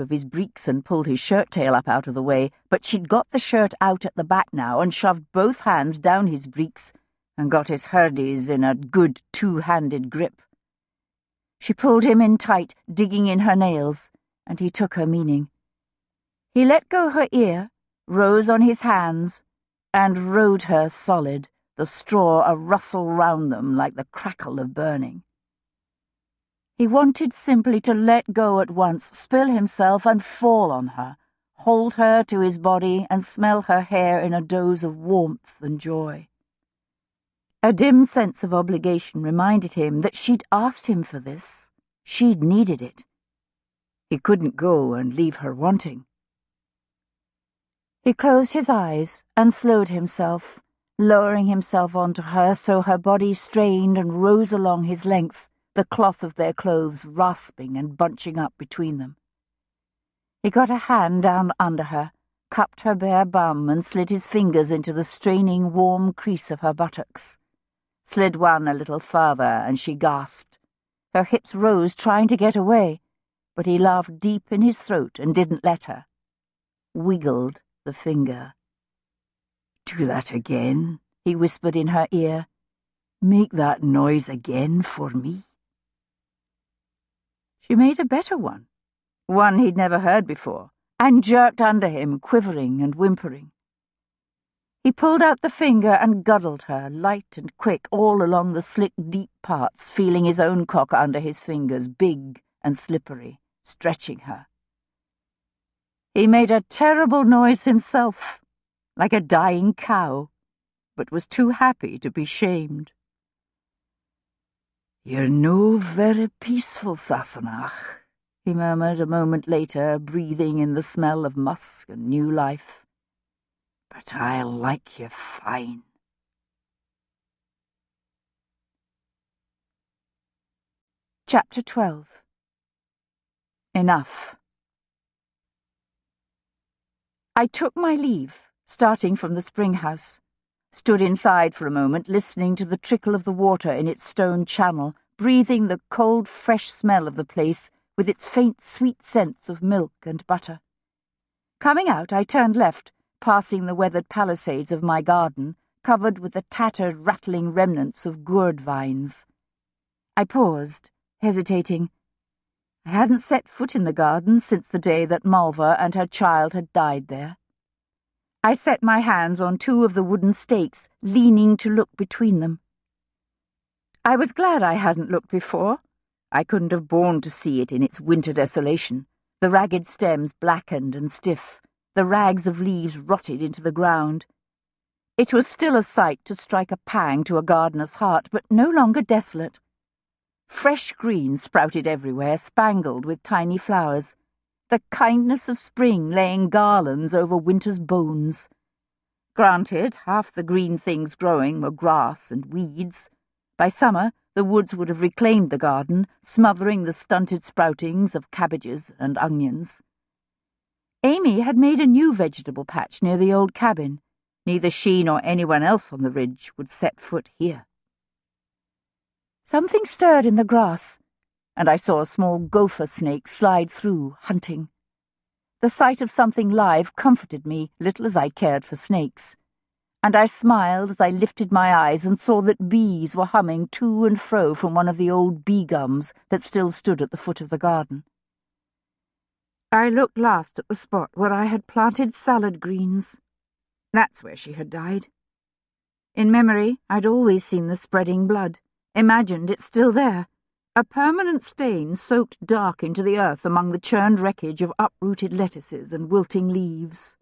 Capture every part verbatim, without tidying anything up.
of his breeks and pulled his shirt-tail up out of the way, but she'd got the shirt out at the back now and shoved both hands down his breeks and got his hurdies in a good two-handed grip. She pulled him in tight, digging in her nails, and he took her meaning. He let go her ear, rose on his hands, and rode her solid, the straw a rustle round them like the crackle of burning. He wanted simply to let go at once, spill himself and fall on her, hold her to his body and smell her hair in a doze of warmth and joy. A dim sense of obligation reminded him that she'd asked him for this. She'd needed it. He couldn't go and leave her wanting. He closed his eyes and slowed himself, lowering himself onto her so her body strained and rose along his length, the cloth of their clothes rasping and bunching up between them. He got a hand down under her, cupped her bare bum and slid his fingers into the straining warm crease of her buttocks. Slid one a little farther, and she gasped. Her hips rose, trying to get away, but he laughed deep in his throat and didn't let her. Wiggled the finger. "Do that again," he whispered in her ear. "Make that noise again for me." She made a better one, one he'd never heard before, and jerked under him, quivering and whimpering. He pulled out the finger and guddled her, light and quick, all along the slick, deep parts, feeling his own cock under his fingers, big and slippery, stretching her. He made a terrible noise himself, like a dying cow, but was too happy to be shamed. "You're no very peaceful, Sassenach," he murmured a moment later, breathing in the smell of musk and new life. "But I like you fine." Chapter twelve. Enough. I took my leave, starting from the spring house, stood inside for a moment, listening to the trickle of the water in its stone channel, breathing the cold, fresh smell of the place with its faint, sweet scents of milk and butter. Coming out, I turned left, passing the weathered palisades of my garden, covered with the tattered, rattling remnants of gourd vines. I paused, hesitating. I hadn't set foot in the garden since the day that Malva and her child had died there. I set my hands on two of the wooden stakes, leaning to look between them. I was glad I hadn't looked before. I couldn't have borne to see it in its winter desolation, the ragged stems blackened and stiff, the rags of leaves rotted into the ground. It was still a sight to strike a pang to a gardener's heart, but no longer desolate. Fresh green sprouted everywhere, spangled with tiny flowers, the kindness of spring laying garlands over winter's bones. Granted, half the green things growing were grass and weeds. By summer, the woods would have reclaimed the garden, smothering the stunted sproutings of cabbages and onions. Amy had made a new vegetable patch near the old cabin. Neither she nor anyone else on the ridge would set foot here. Something stirred in the grass, and I saw a small gopher snake slide through, hunting. The sight of something live comforted me, little as I cared for snakes, and I smiled as I lifted my eyes and saw that bees were humming to and fro from one of the old bee gums that still stood at the foot of the garden. I looked last at the spot where I had planted salad greens. That's where she had died. In memory, I'd always seen the spreading blood, imagined it still there, a permanent stain soaked dark into the earth among the churned wreckage of uprooted lettuces and wilting leaves.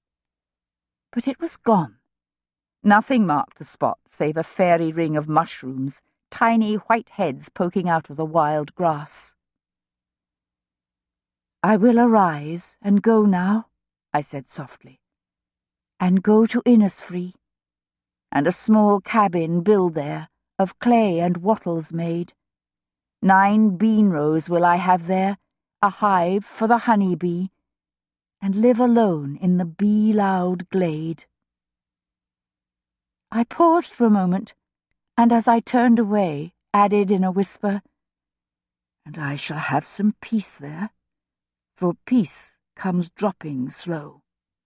But it was gone. Nothing marked the spot save a fairy ring of mushrooms, tiny white heads poking out of the wild grass. "I will arise and go now," I said softly, "and go to Innisfree, and a small cabin build there, of clay and wattles made. Nine bean rows will I have there, a hive for the honey bee, and live alone in the bee-loud glade." I paused for a moment, and as I turned away, added in a whisper, "And I shall have some peace there, for peace comes dropping slow.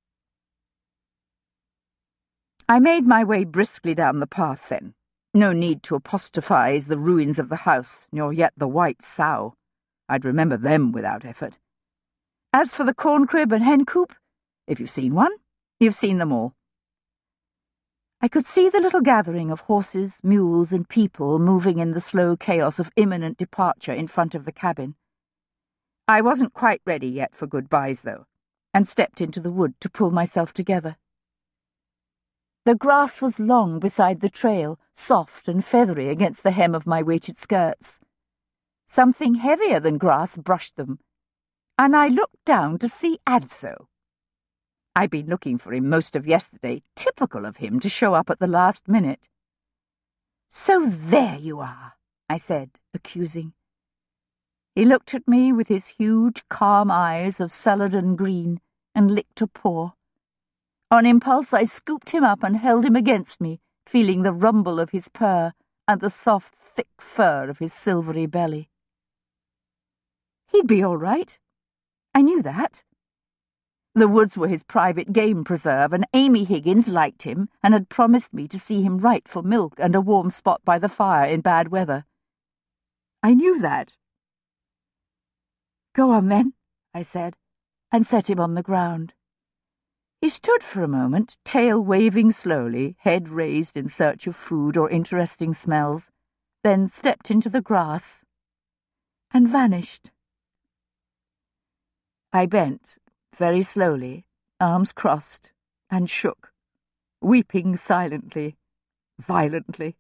I made my way briskly down the path then. No need to apostrophize the ruins of the house, nor yet the white sow. I'd remember them without effort. As for the corn crib and hen coop, if you've seen one, you've seen them all. I could see the little gathering of horses, mules, and people moving in the slow chaos of imminent departure in front of the cabin. I wasn't quite ready yet for goodbyes, though, and stepped into the wood to pull myself together. The grass was long beside the trail, soft and feathery against the hem of my weighted skirts. Something heavier than grass brushed them, and I looked down to see Adso. I'd been looking for him most of yesterday, typical of him to show up at the last minute. "So there you are," I said, accusing. He looked at me with his huge, calm eyes of celadon green and licked a paw. On impulse, I scooped him up and held him against me, feeling the rumble of his purr and the soft, thick fur of his silvery belly. He'd be all right. I knew that. The woods were his private game preserve, and Amy Higgins liked him and had promised me to see him right for milk and a warm spot by the fire in bad weather. I knew that. "Go on, then," I said, and set him on the ground. He stood for a moment, tail waving slowly, head raised in search of food or interesting smells, then stepped into the grass and vanished. I bent, very slowly, arms crossed, and shook, weeping silently, violently.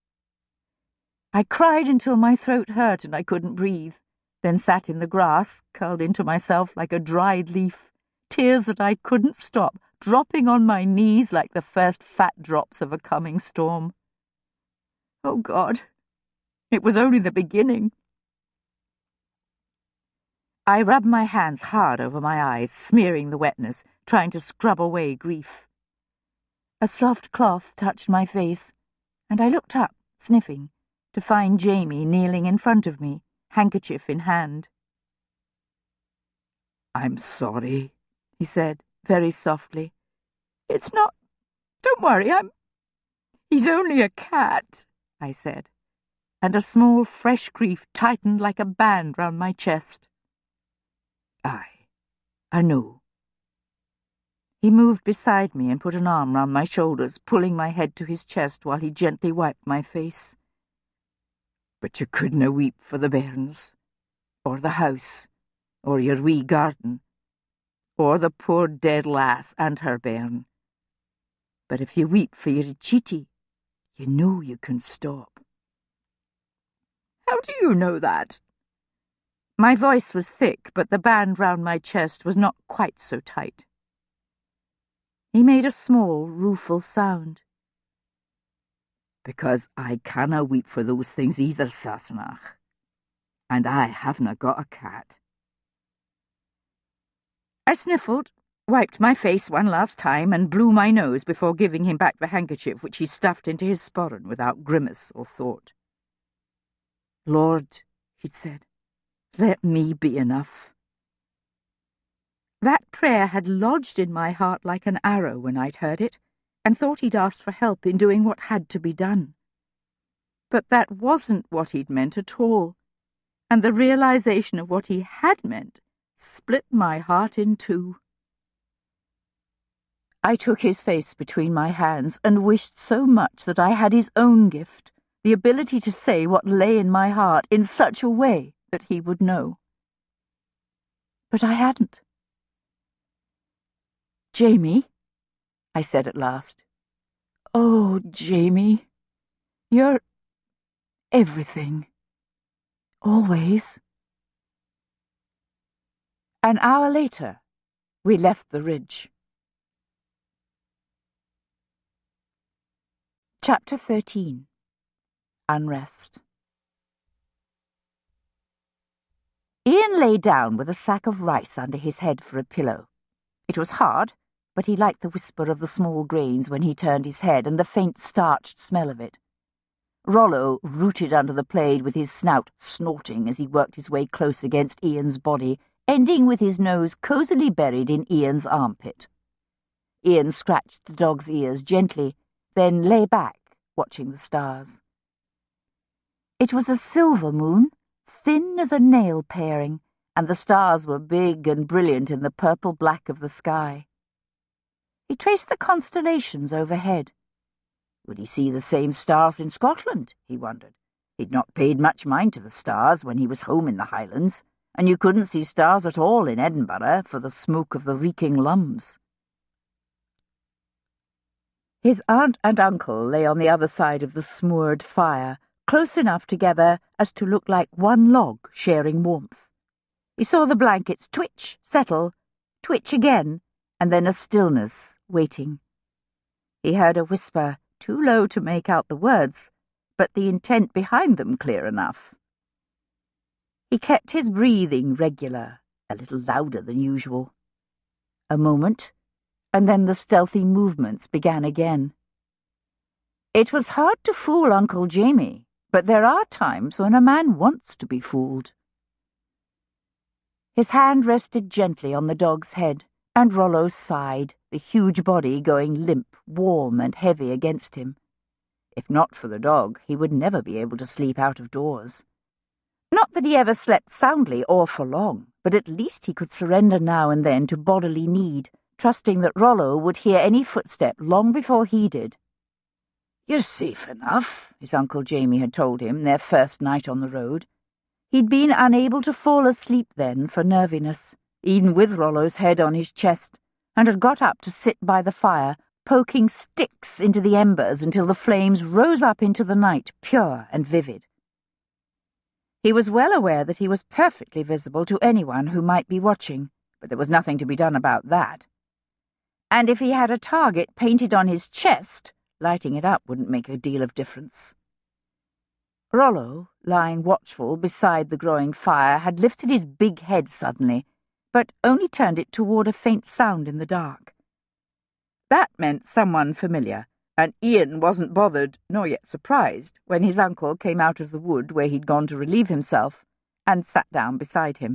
I cried until my throat hurt and I couldn't breathe, then sat in the grass, curled into myself like a dried leaf, tears that I couldn't stop, dropping on my knees like the first fat drops of a coming storm. Oh, God, it was only the beginning. I rubbed my hands hard over my eyes, smearing the wetness, trying to scrub away grief. A soft cloth touched my face, and I looked up, sniffing, to find Jamie kneeling in front of me, handkerchief in hand. "I'm sorry," he said, very softly. "It's not... Don't worry, I'm... He's only a cat," I said, and a small, fresh grief tightened like a band round my chest. "Aye, I know." He moved beside me and put an arm round my shoulders, pulling my head to his chest while he gently wiped my face. "But you couldna weep for the bairns, or the house, or your wee garden, or the poor dead lass and her bairn. But if you weep for your Chitty, you know you can stop." "How do you know that?" My voice was thick, but the band round my chest was not quite so tight. He made a small, rueful sound. "Because I canna weep for those things either, Sassenach. And I havena got a cat." I sniffled, wiped my face one last time, and blew my nose before giving him back the handkerchief which he stuffed into his sporran without grimace or thought. "Lord," he'd said, "let me be enough." That prayer had lodged in my heart like an arrow when I'd heard it, and thought he'd asked for help in doing what had to be done. But that wasn't what he'd meant at all, and the realization of what he had meant split my heart in two. I took his face between my hands and wished so much that I had his own gift, the ability to say what lay in my heart in such a way that he would know. But I hadn't. "Jamie," I said at last. "Oh, Jamie, you're everything. Always." An hour later, we left the ridge. Chapter thirteen. Unrest. Ian lay down with a sack of rice under his head for a pillow. It was hard, but he liked the whisper of the small grains when he turned his head and the faint starched smell of it. Rollo, rooted under the plaid with his snout snorting as he worked his way close against Ian's body, ending with his nose cosily buried in Ian's armpit. Ian scratched the dog's ears gently, then lay back, watching the stars. It was a silver moon, thin as a nail paring, and the stars were big and brilliant in the purple-black of the sky. He traced the constellations overhead. Would he see the same stars in Scotland, he wondered. He'd not paid much mind to the stars when he was home in the Highlands, and you couldn't see stars at all in Edinburgh for the smoke of the reeking lums. His aunt and uncle lay on the other side of the smored fire, close enough together as to look like one log sharing warmth. He saw the blankets twitch, settle, twitch again, and then a stillness, waiting. He heard a whisper, too low to make out the words, but the intent behind them clear enough. He kept his breathing regular, a little louder than usual. A moment, and then the stealthy movements began again. It was hard to fool Uncle Jamie, but there are times when a man wants to be fooled. His hand rested gently on the dog's head, and Rollo sighed, the huge body going limp, warm and heavy against him. If not for the dog, he would never be able to sleep out of doors. Not that he ever slept soundly or for long, but at least he could surrender now and then to bodily need, trusting that Rollo would hear any footstep long before he did. "You're safe enough," his Uncle Jamie had told him their first night on the road. He'd been unable to fall asleep then for nerviness, even with Rollo's head on his chest, and had got up to sit by the fire, poking sticks into the embers until the flames rose up into the night, pure and vivid. He was well aware that he was perfectly visible to anyone who might be watching, but there was nothing to be done about that. And if he had a target painted on his chest, lighting it up wouldn't make a deal of difference. Rollo, lying watchful beside the growing fire, had lifted his big head suddenly, but only turned it toward a faint sound in the dark. That meant someone familiar, and Ian wasn't bothered, nor yet surprised, when his uncle came out of the wood where he'd gone to relieve himself, and sat down beside him.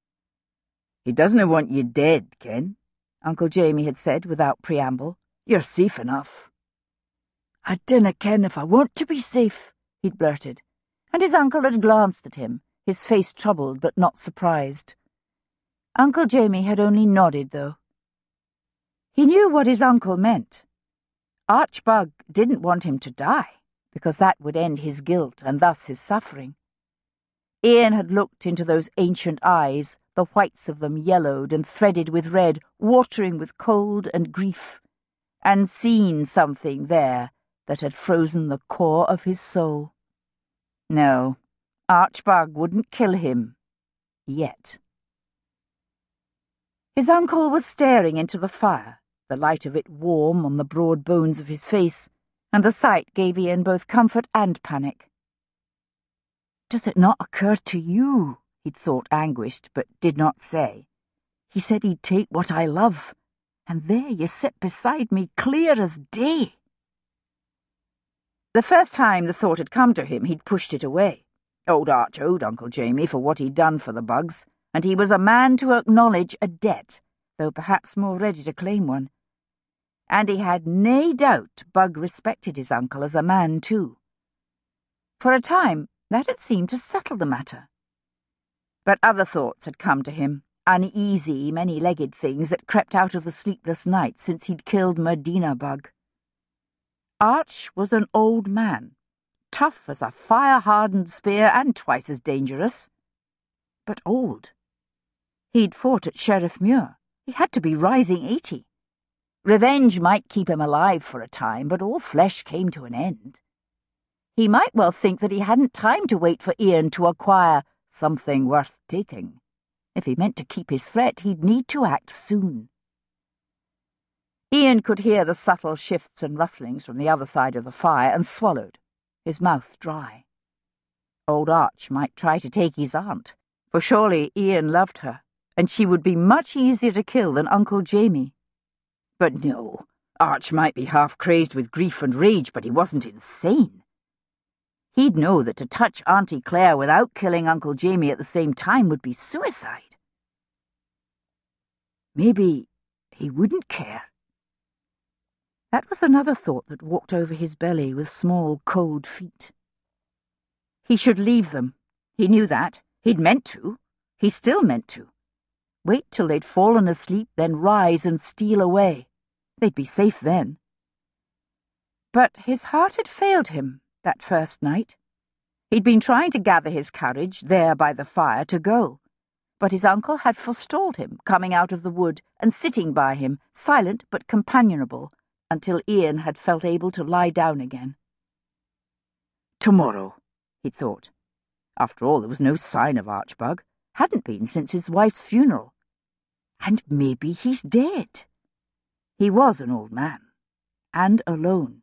"He doesn't want you dead, Ken," Uncle Jamie had said without preamble. "You're safe enough." "I dinna ken if I want to be safe," he'd blurted, and his uncle had glanced at him, his face troubled but not surprised. Uncle Jamie had only nodded, though. He knew what his uncle meant. Archbug didn't want him to die, because that would end his guilt and thus his suffering. Ian had looked into those ancient eyes, the whites of them yellowed and threaded with red, watering with cold and grief, and seen something there that had frozen the core of his soul. No, Archbug wouldn't kill him. Yet. His uncle was staring into the fire, the light of it warm on the broad bones of his face, and the sight gave Ian both comfort and panic. "Does it not occur to you?" he'd thought, anguished, but did not say. "He said he'd take what I love, and there you sit beside me, clear as day." The first time the thought had come to him, he'd pushed it away. Old Arch owed Uncle Jamie for what he'd done for the bugs, and he was a man to acknowledge a debt, though perhaps more ready to claim one. And he had nae doubt Bug respected his uncle as a man, too. For a time, that had seemed to settle the matter. But other thoughts had come to him, uneasy, many-legged things that crept out of the sleepless night since he'd killed Medina Bug. Arch was an old man, tough as a fire-hardened spear and twice as dangerous. But old. He'd fought at Sheriff Muir. He had to be rising eighty. Revenge might keep him alive for a time, but all flesh came to an end. He might well think that he hadn't time to wait for Ian to acquire something worth taking. If he meant to keep his threat, he'd need to act soon. Ian could hear the subtle shifts and rustlings from the other side of the fire, and swallowed, his mouth dry. Old Arch might try to take his aunt, for surely Ian loved her, and she would be much easier to kill than Uncle Jamie. But no, Arch might be half-crazed with grief and rage, but he wasn't insane. He'd know that to touch Auntie Claire without killing Uncle Jamie at the same time would be suicide. Maybe he wouldn't care. That was another thought that walked over his belly with small, cold feet. He should leave them. He knew that. He'd meant to. He still meant to. Wait till they'd fallen asleep, then rise and steal away. They'd be safe then. But his heart had failed him that first night. He'd been trying to gather his courage, there by the fire, to go. But his uncle had forestalled him, coming out of the wood and sitting by him, silent but companionable, until Ian had felt able to lie down again. Tomorrow, he'd thought. After all, there was no sign of Archbug. Hadn't been since his wife's funeral. And maybe he's dead. He was an old man, and alone.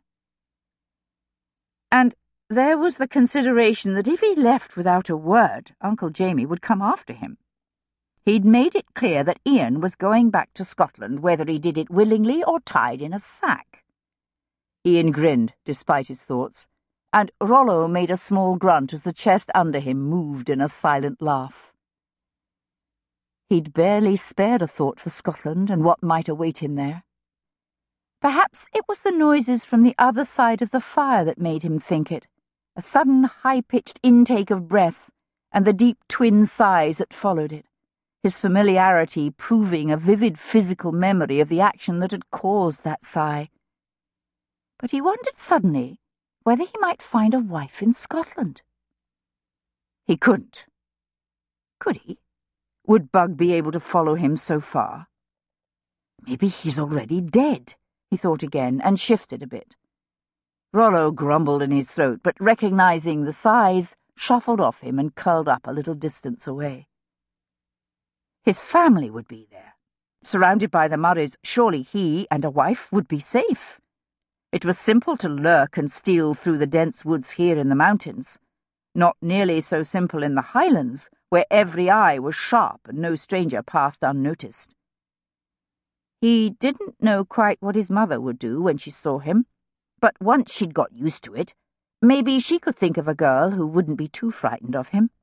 And there was the consideration that if he left without a word, Uncle Jamie would come after him. He'd made it clear that Ian was going back to Scotland, whether he did it willingly or tied in a sack. Ian grinned, despite his thoughts, and Rollo made a small grunt as the chest under him moved in a silent laugh. He'd barely spared a thought for Scotland and what might await him there. Perhaps it was the noises from the other side of the fire that made him think it, a sudden high-pitched intake of breath and the deep twin sighs that followed it, his familiarity proving a vivid physical memory of the action that had caused that sigh. But he wondered suddenly whether he might find a wife in Scotland. He couldn't. Could he? Would Bug be able to follow him so far? Maybe he's already dead, he thought again, and shifted a bit. Rollo grumbled in his throat, but recognizing the sighs, shuffled off him and curled up a little distance away. His family would be there. Surrounded by the Murrays, surely he and a wife would be safe. It was simple to lurk and steal through the dense woods here in the mountains. Not nearly so simple in the Highlands, where every eye was sharp and no stranger passed unnoticed. He didn't know quite what his mother would do when she saw him, but once she'd got used to it, maybe she could think of a girl who wouldn't be too frightened of him.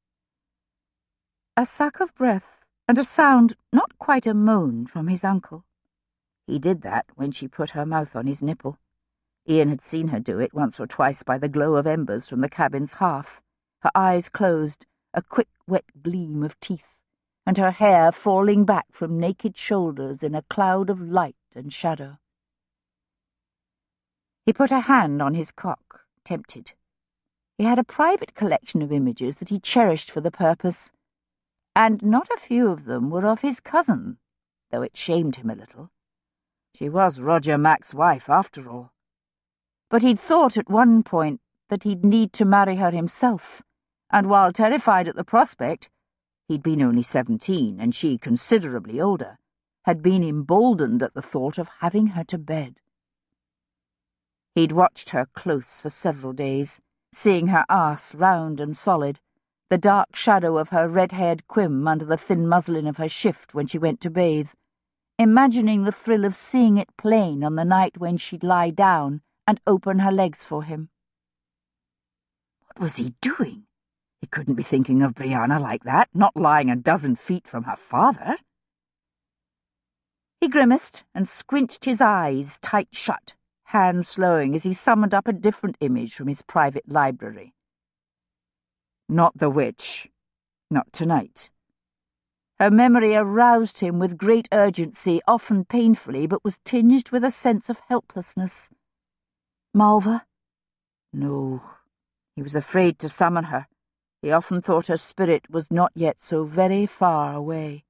A suck of breath, and a sound not quite a moan from his uncle. He did that when she put her mouth on his nipple. Ian had seen her do it once or twice by the glow of embers from the cabin's hearth, her eyes closed, a quick wet gleam of teeth, and her hair falling back from naked shoulders in a cloud of light and shadow. He put a hand on his cock, tempted. He had a private collection of images that he cherished for the purpose, and not a few of them were of his cousin, though it shamed him a little. She was Roger Mack's wife, after all. But he'd thought at one point that he'd need to marry her himself, and while terrified at the prospect, he'd been only seventeen, and she considerably older, had been emboldened at the thought of having her to bed. He'd watched her close for several days, seeing her arse round and solid, the dark shadow of her red-haired quim under the thin muslin of her shift when she went to bathe, imagining the thrill of seeing it plain on the night when she'd lie down and open her legs for him. What was he doing? He couldn't be thinking of Brianna like that, not lying a dozen feet from her father. He grimaced and squinched his eyes tight shut, hand slowing as he summoned up a different image from his private library. Not the witch. Not tonight. Her memory aroused him with great urgency, often painfully, but was tinged with a sense of helplessness. Malva? No. He was afraid to summon her. He often thought her spirit was not yet so very far away.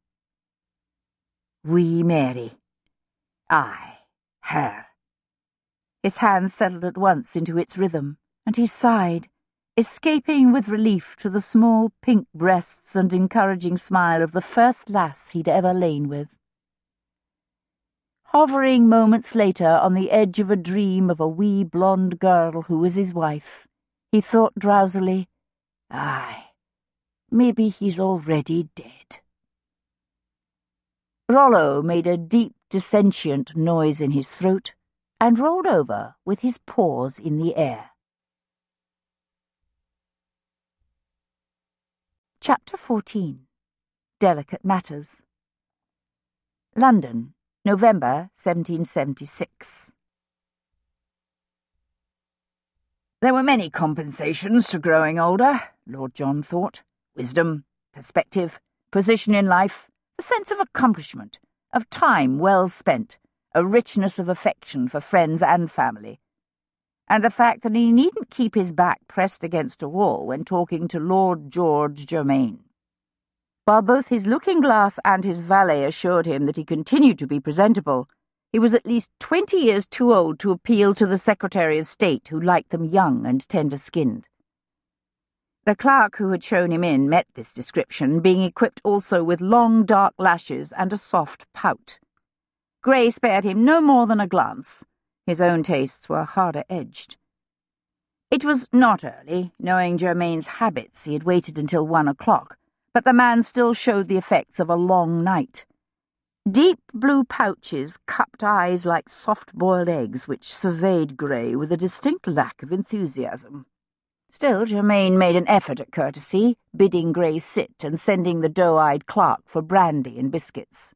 Wee Mary. Aye, her. His hand settled at once into its rhythm, and he sighed, escaping with relief to the small pink breasts and encouraging smile of the first lass he'd ever lain with. Hovering moments later on the edge of a dream of a wee blonde girl who was his wife, he thought drowsily, aye, maybe he's already dead. Rollo made a deep, dissentient noise in his throat and rolled over with his paws in the air. Chapter fourteen. Delicate Matters. London, November seventeen seventy-six. There were many compensations to growing older, Lord John thought. Wisdom, perspective, position in life, a sense of accomplishment, of time well spent, a richness of affection for friends and family, and the fact that he needn't keep his back pressed against a wall when talking to Lord George Germain. While both his looking-glass and his valet assured him that he continued to be presentable, he was at least twenty years too old to appeal to the Secretary of State, who liked them young and tender-skinned. The clerk who had shown him in met this description, being equipped also with long dark lashes and a soft pout. Grey spared him no more than a glance. His own tastes were harder-edged. It was not early. Knowing Germain's habits, he had waited until one o'clock, but the man still showed the effects of a long night. Deep blue pouches cupped eyes like soft-boiled eggs, which surveyed Grey with a distinct lack of enthusiasm. Still, Germain made an effort at courtesy, bidding Grey sit and sending the doe-eyed clerk for brandy and biscuits.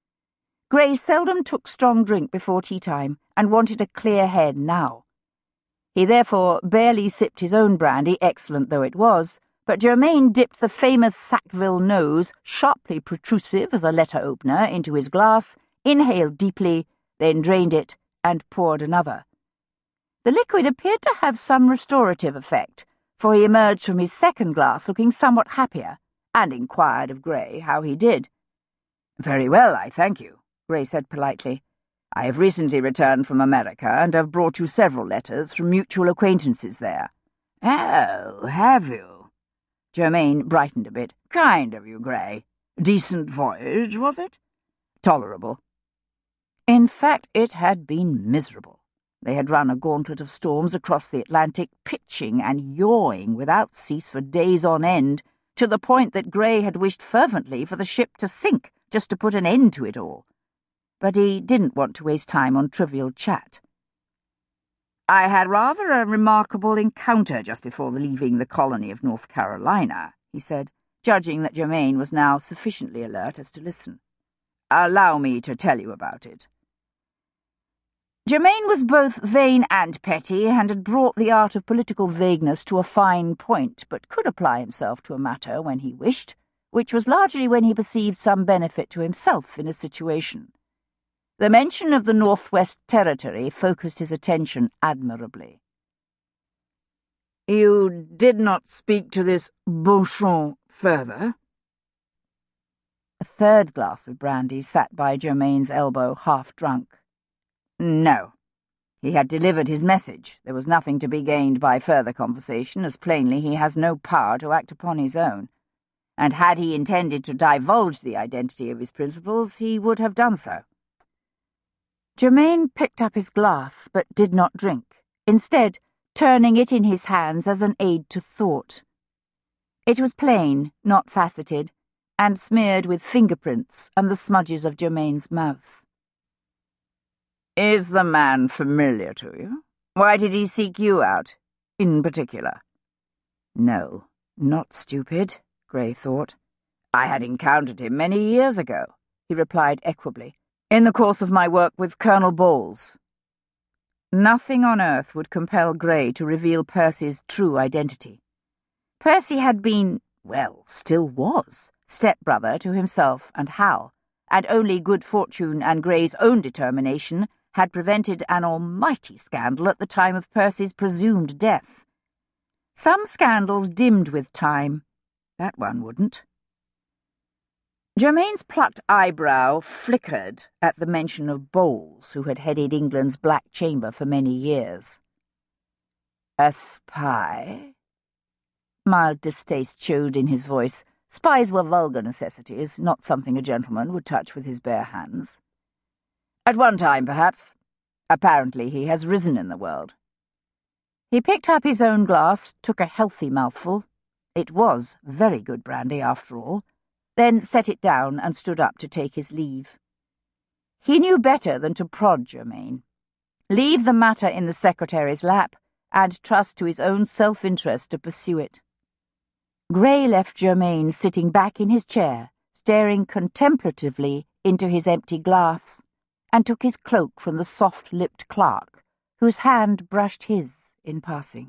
Grey seldom took strong drink before tea-time, and wanted a clear head now. He therefore barely sipped his own brandy, excellent though it was, but Germain dipped the famous Sackville nose, sharply protrusive as a letter-opener, into his glass, inhaled deeply, then drained it, and poured another. The liquid appeared to have some restorative effect, for he emerged from his second glass looking somewhat happier, and inquired of Grey how he did. "Very well, I thank you," Grey said politely. "I have recently returned from America, and have brought you several letters from mutual acquaintances there." "Oh, have you?" Germain brightened a bit. "Kind of you, Grey. Decent voyage, was it?" "Tolerable." In fact, it had been miserable. They had run a gauntlet of storms across the Atlantic, pitching and yawing without cease for days on end, to the point that Grey had wished fervently for the ship to sink, just to put an end to it all. But he didn't want to waste time on trivial chat. "I had rather a remarkable encounter just before leaving the colony of North Carolina," he said, judging that Germain was now sufficiently alert as to listen. "Allow me to tell you about it." Germain was both vain and petty, and had brought the art of political vagueness to a fine point, but could apply himself to a matter when he wished, which was largely when he perceived some benefit to himself in a situation. The mention of the Northwest Territory focused his attention admirably. "You did not speak to this Beauchamp further?" A third glass of brandy sat by Germain's elbow, half drunk. "No. He had delivered his message. There was nothing to be gained by further conversation, as plainly he has no power to act upon his own. And had he intended to divulge the identity of his principals, he would have done so." Germain picked up his glass, but did not drink, instead turning it in his hands as an aid to thought. It was plain, not faceted, and smeared with fingerprints and the smudges of Germain's mouth. "Is the man familiar to you? Why did he seek you out, in particular?" "No, not stupid," Grey thought. "I had encountered him many years ago," he replied equably, "in the course of my work with Colonel Bowles." Nothing on earth would compel Grey to reveal Percy's true identity. Percy had been, well, still was, step-brother to himself and Hal, and only good fortune and Grey's own determination had prevented an almighty scandal at the time of Percy's presumed death. Some scandals dimmed with time. That one wouldn't. Germain's plucked eyebrow flickered at the mention of Bowles, who had headed England's Black Chamber for many years. "A spy?" Mild distaste showed in his voice. Spies were vulgar necessities, not something a gentleman would touch with his bare hands. "At one time, perhaps. Apparently he has risen in the world." He picked up his own glass, took a healthy mouthful. It was very good brandy, after all, then set it down and stood up to take his leave. He knew better than to prod Germain. Leave the matter in the secretary's lap, and trust to his own self-interest to pursue it. Grey left Germain sitting back in his chair, staring contemplatively into his empty glass and took his cloak from the soft-lipped clerk, whose hand brushed his in passing.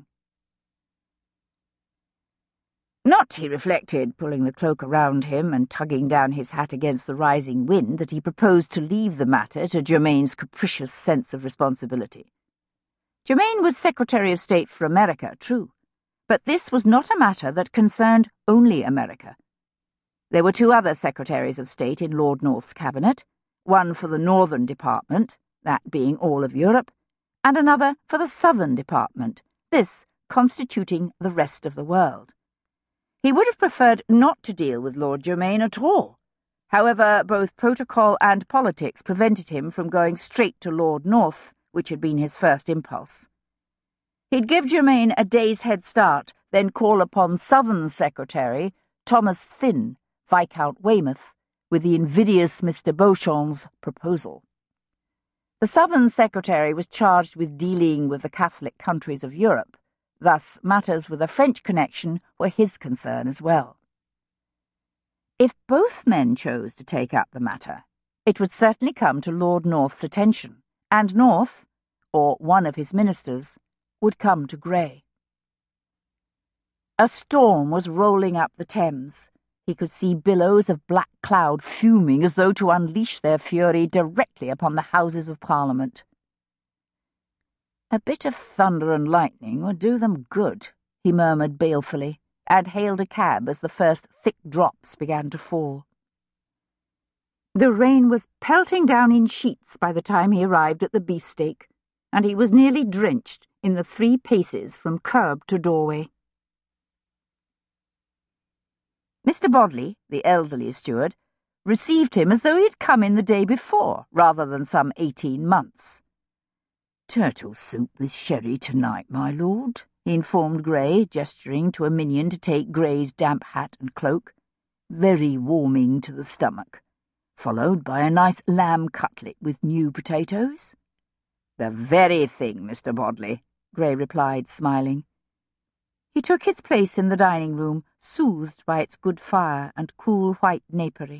Not, he reflected, pulling the cloak around him and tugging down his hat against the rising wind, that he proposed to leave the matter to Germain's capricious sense of responsibility. Germain was Secretary of State for America, true, but this was not a matter that concerned only America. There were two other Secretaries of State in Lord North's cabinet, one for the Northern Department, that being all of Europe, and another for the Southern Department, this constituting the rest of the world. He would have preferred not to deal with Lord Germain at all. However, both protocol and politics prevented him from going straight to Lord North, which had been his first impulse. He'd give Germain a day's head start, then call upon Southern Secretary Thomas Thynne, Viscount Weymouth, with the invidious Mister Beauchamp's proposal. The Southern Secretary was charged with dealing with the Catholic countries of Europe. Thus, matters with a French connection were his concern as well. If both men chose to take up the matter, it would certainly come to Lord North's attention, and North, or one of his ministers, would come to Grey. A storm was rolling up the Thames. He could see billows of black cloud fuming as though to unleash their fury directly upon the Houses of Parliament. A bit of thunder and lightning would do them good, he murmured balefully, and hailed a cab as the first thick drops began to fall. The rain was pelting down in sheets by the time he arrived at the beefsteak, and he was nearly drenched in the three paces from curb to doorway. Mister Bodley, the elderly steward, received him as though he had come in the day before, rather than some eighteen months. "Turtle soup with sherry tonight, my lord," he informed Grey, gesturing to a minion to take Grey's damp hat and cloak. "Very warming to the stomach. Followed by a nice lamb cutlet with new potatoes." "The very thing, Mister Bodley," Grey replied, smiling. He took his place in the dining-room, soothed by its good fire and cool white napery.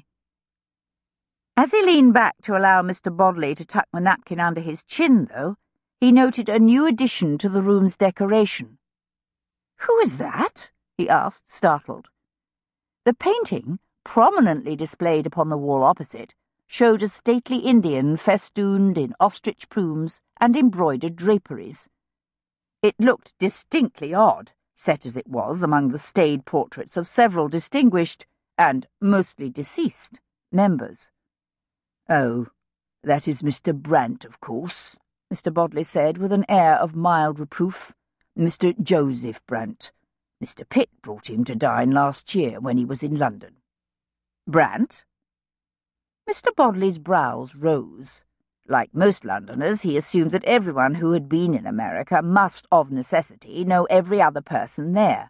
As he leaned back to allow Mister Bodley to tuck the napkin under his chin, though, he noted a new addition to the room's decoration. "Who is that?" he asked, startled. The painting, prominently displayed upon the wall opposite, showed a stately Indian festooned in ostrich plumes and embroidered draperies. It looked distinctly odd, set as it was among the staid portraits of several distinguished, and mostly deceased, members. "Oh, that is Mister Brant, of course," Mister Bodley said, with an air of mild reproof. "Mister Joseph Brant. Mister Pitt brought him to dine last year when he was in London." "Brant?" Mister Bodley's brows rose. Like most Londoners, he assumed that everyone who had been in America must, of necessity, know every other person there.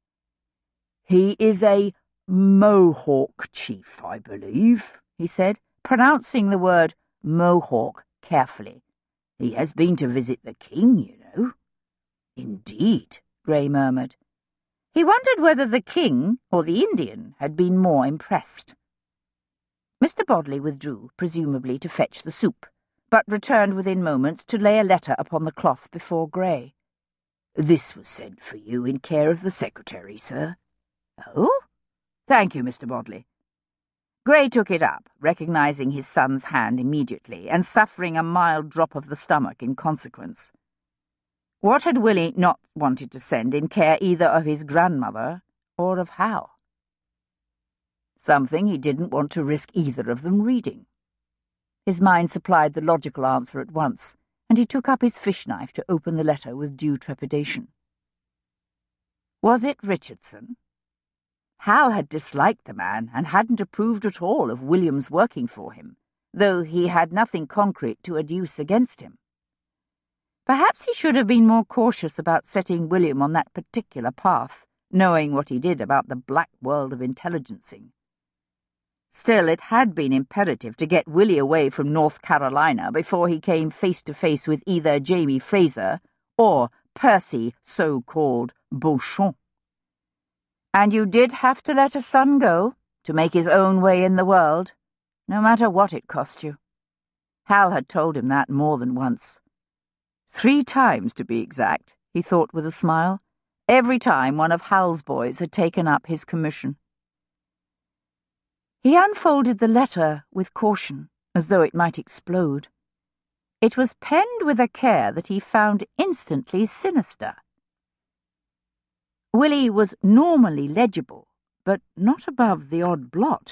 "He is a Mohawk chief, I believe," he said, pronouncing the word Mohawk carefully. "He has been to visit the king, you know." "Indeed," Grey murmured. He wondered whether the king or the Indian had been more impressed. Mister Bodley withdrew, presumably to fetch the soup, but returned within moments to lay a letter upon the cloth before Grey. "This was sent for you in care of the secretary, sir." "Oh? Thank you, Mister Bodley." Grey took it up, recognising his son's hand immediately, and suffering a mild drop of the stomach in consequence. What had Willie not wanted to send in care either of his grandmother or of Hal? Something he didn't want to risk either of them reading. His mind supplied the logical answer at once, and he took up his fish-knife to open the letter with due trepidation. Was it Richardson? Hal had disliked the man and hadn't approved at all of William's working for him, though he had nothing concrete to adduce against him. Perhaps he should have been more cautious about setting William on that particular path, knowing what he did about the black world of intelligencing. Still, it had been imperative to get Willie away from North Carolina before he came face to face with either Jamie Fraser or Percy, so-called Beauchamp. "And you did have to let a son go, to make his own way in the world," no matter what it cost you. Hal had told him that more than once. Three times, to be exact, he thought with a smile, every time one of Hal's boys had taken up his commission. He unfolded the letter with caution, as though it might explode. It was penned with a care that he found instantly sinister. Willie was normally legible, but not above the odd blot.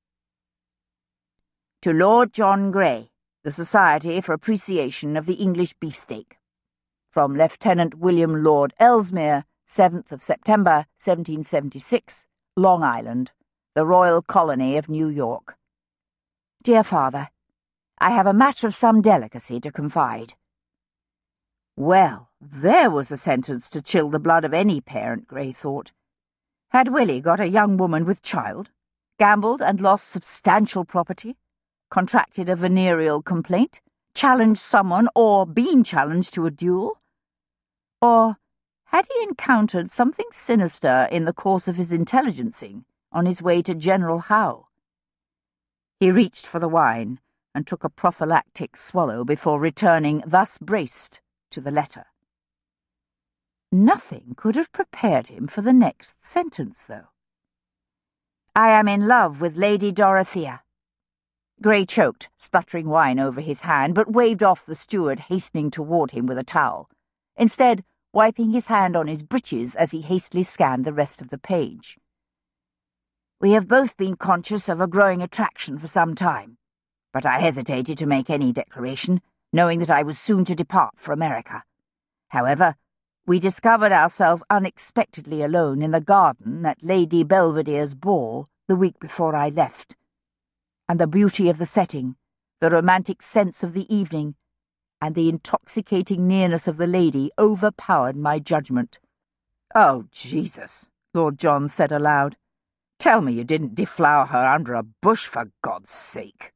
To Lord John Grey, the Society for Appreciation of the English Beefsteak. From Lieutenant William Lord Ellesmere, seventh of September, seventeen seventy-six, Long Island, the Royal Colony of New York. Dear Father, I have a matter of some delicacy to confide. Well, there was a sentence to chill the blood of any parent, Grey thought. Had Willie got a young woman with child, gambled and lost substantial property, contracted a venereal complaint, challenged someone or been challenged to a duel? Or had he encountered something sinister in the course of his intelligencing on his way to General Howe? He reached for the wine and took a prophylactic swallow before returning, thus braced, to the letter. Nothing could have prepared him for the next sentence, though. I am in love with Lady Dorothea. Grey choked, spluttering wine over his hand, but waved off the steward hastening toward him with a towel, instead wiping his hand on his breeches as he hastily scanned the rest of the page. We have both been conscious of a growing attraction for some time, but I hesitated to make any declaration, knowing that I was soon to depart for America. However, we discovered ourselves unexpectedly alone in the garden at Lady Belvedere's ball the week before I left, and the beauty of the setting, the romantic sense of the evening, and the intoxicating nearness of the lady overpowered my judgment. "Oh, Jesus," Lord John said aloud. "Tell me you didn't deflower her under a bush, for God's sake."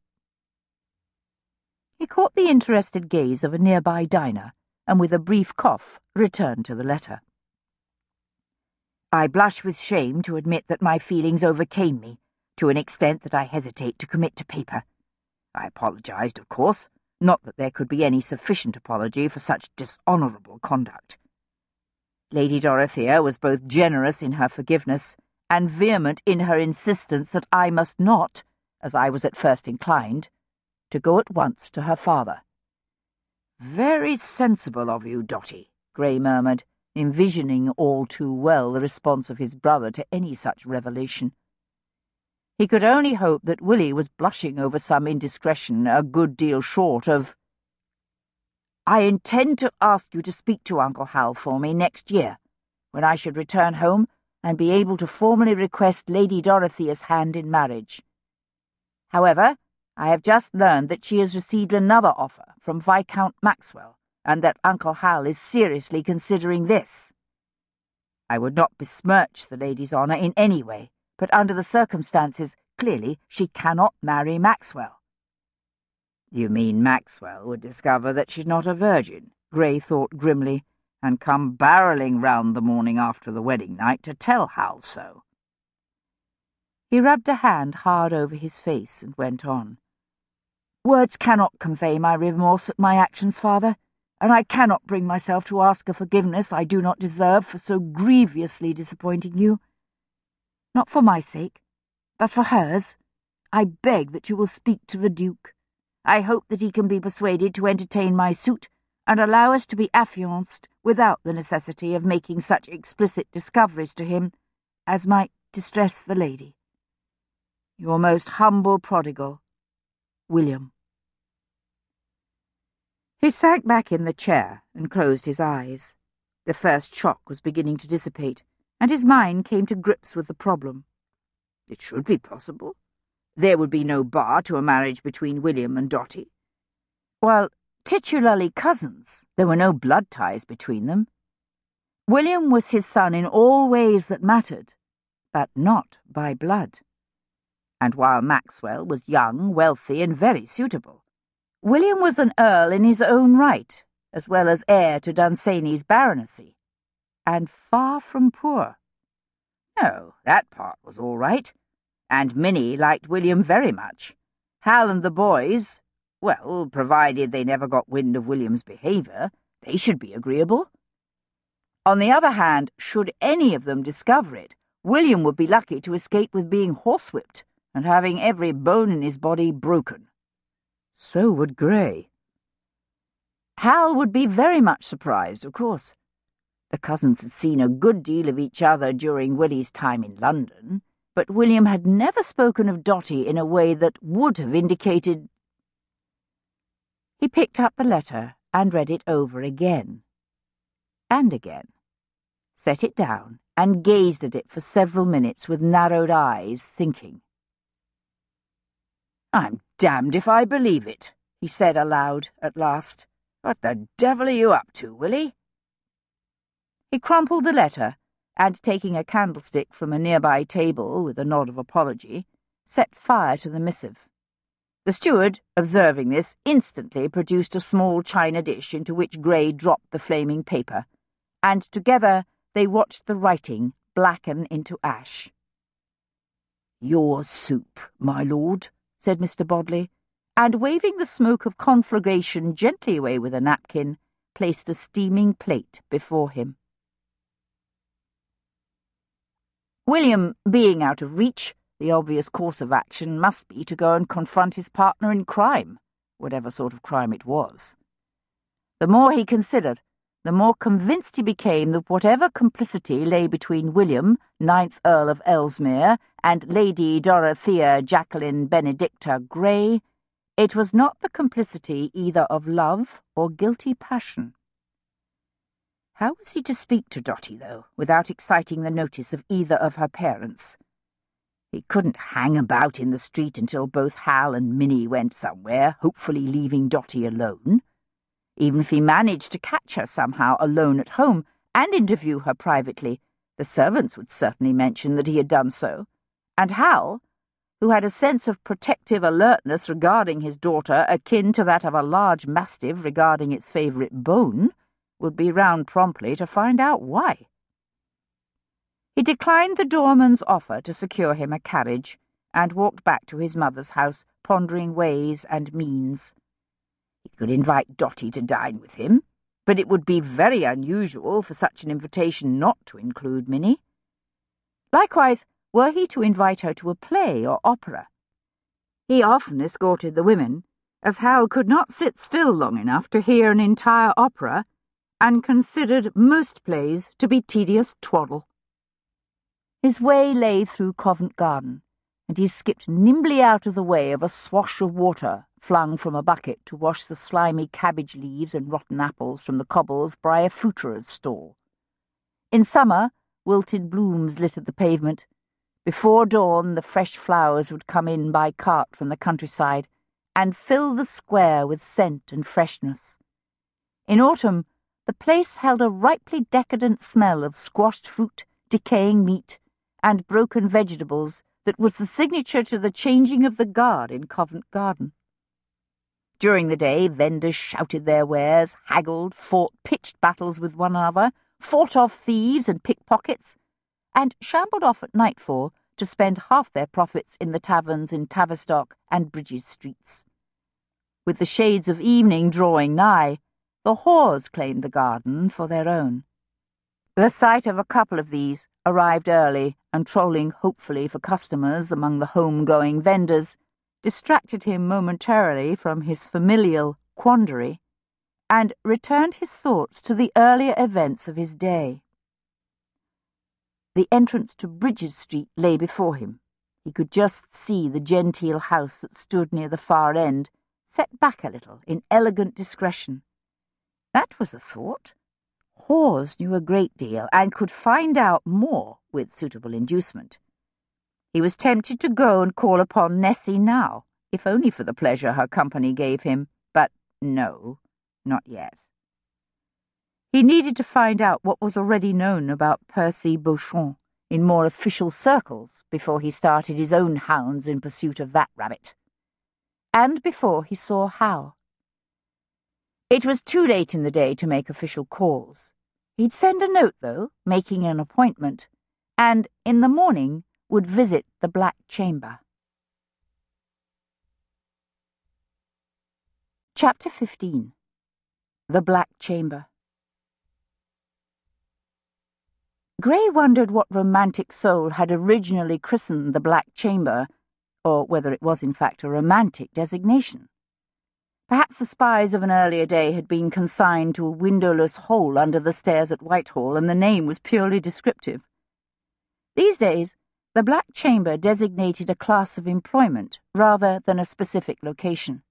He caught the interested gaze of a nearby diner, and with a brief cough returned to the letter. I blush with shame to admit that my feelings overcame me, to an extent that I hesitate to commit to paper. I apologized, of course, not that there could be any sufficient apology for such dishonorable conduct. Lady Dorothea was both generous in her forgiveness and vehement in her insistence that I must not, as I was at first inclined, to go at once to her father. "Very sensible of you, Dotty," Grey murmured, envisioning all too well the response of his brother to any such revelation. He could only hope that Willie was blushing over some indiscretion a good deal short of, "I intend to ask you to speak to Uncle Hal for me next year, when I should return home and be able to formally request Lady Dorothea's hand in marriage. However, I have just learned that she has received another offer from Viscount Maxwell, and that Uncle Hal is seriously considering this. I would not besmirch the lady's honour in any way, but under the circumstances, clearly she cannot marry Maxwell." "You mean Maxwell would discover that she's not a virgin," Grey thought grimly, "and come barrelling round the morning after the wedding night to tell Hal so." He rubbed a hand hard over his face and went on. "Words cannot convey my remorse at my actions, Father, and I cannot bring myself to ask a forgiveness I do not deserve for so grievously disappointing you. Not for my sake, but for hers, I beg that you will speak to the Duke. I hope that he can be persuaded to entertain my suit and allow us to be affianced without the necessity of making such explicit discoveries to him as might distress the lady. Your most humble prodigal, William." He sank back in the chair and closed his eyes. The first shock was beginning to dissipate, and his mind came to grips with the problem. It should be possible. There would be no bar to a marriage between William and Dotty. While titularly cousins, there were no blood ties between them. William was his son in all ways that mattered, but not by blood. And while Maxwell was young, wealthy, and very suitable, William was an earl in his own right, as well as heir to Dunsany's baronetcy, and far from poor. No, that part was all right, and Minnie liked William very much, Hal and the boys, well, provided they never got wind of William's behaviour, they should be agreeable. On the other hand, should any of them discover it, William would be lucky to escape with being horsewhipped and having every bone in his body broken. So would Grey. Hal would be very much surprised, of course. The cousins had seen a good deal of each other during Willie's time in London, but William had never spoken of Dotty in a way that would have indicated... He picked up the letter and read it over again. And again. Set it down and gazed at it for several minutes with narrowed eyes, thinking. "I'm damned if I believe it," he said aloud at last. "What the devil are you up to, Willie?" He crumpled the letter, and taking a candlestick from a nearby table with a nod of apology, set fire to the missive. The steward, observing this, instantly produced a small china dish into which Grey dropped the flaming paper, and together they watched the writing blacken into ash. "Your soup, my lord," said Mister Bodley, and waving the smoke of conflagration gently away with a napkin, placed a steaming plate before him. William, being out of reach, the obvious course of action must be to go and confront his partner in crime, whatever sort of crime it was. The more he considered, the more convinced he became that whatever complicity lay between William, ninth Earl of Ellesmere, and Lady Dorothea Jacqueline Benedicta Grey, it was not the complicity either of love or guilty passion. How was he to speak to Dotty, though, without exciting the notice of either of her parents? He couldn't hang about in the street until both Hal and Minnie went somewhere, hopefully leaving Dotty alone. Even if he managed to catch her somehow alone at home and interview her privately, the servants would certainly mention that he had done so, and Hal, who had a sense of protective alertness regarding his daughter akin to that of a large mastiff regarding its favourite bone, would be round promptly to find out why. He declined the doorman's offer to secure him a carriage, and walked back to his mother's house, pondering ways and means. He could invite Dotty to dine with him, but it would be very unusual for such an invitation not to include Minnie. Likewise, were he to invite her to a play or opera. He often escorted the women, as Hal could not sit still long enough to hear an entire opera, and considered most plays to be tedious twaddle. His way lay through Covent Garden, and he skipped nimbly out of the way of a swash of water flung from a bucket to wash the slimy cabbage leaves and rotten apples from the cobbles by a fruiterer's stall. In summer, wilted blooms littered the pavement. Before dawn, the fresh flowers would come in by cart from the countryside and fill the square with scent and freshness. In autumn, the place held a ripely decadent smell of squashed fruit, decaying meat, and broken vegetables that was the signature to the changing of the guard in Covent Garden. During the day, vendors shouted their wares, haggled, fought pitched battles with one another, fought off thieves and pickpockets, and shambled off at nightfall to spend half their profits in the taverns in Tavistock and Bridges Streets. With the shades of evening drawing nigh, the whores claimed the garden for their own. The sight of a couple of these, arrived early and trolling hopefully for customers among the home-going vendors, distracted him momentarily from his familial quandary, and returned his thoughts to the earlier events of his day. The entrance to Bridges Street lay before him. He could just see the genteel house that stood near the far end, set back a little in elegant discretion. That was a thought. Hawes knew a great deal, and could find out more with suitable inducement. He was tempted to go and call upon Nessie now, if only for the pleasure her company gave him, but no, not yet. He needed to find out what was already known about Percy Beauchamp in more official circles before he started his own hounds in pursuit of that rabbit. And before he saw Hal. It was too late in the day to make official calls. He'd send a note, though, making an appointment, and in the morning would visit the Black Chamber. Chapter fifteen. The Black Chamber. Grey wondered what romantic soul had originally christened the Black Chamber, or whether it was in fact a romantic designation. Perhaps the spies of an earlier day had been consigned to a windowless hole under the stairs at Whitehall, and the name was purely descriptive. These days, the Black Chamber designated a class of employment rather than a specific location.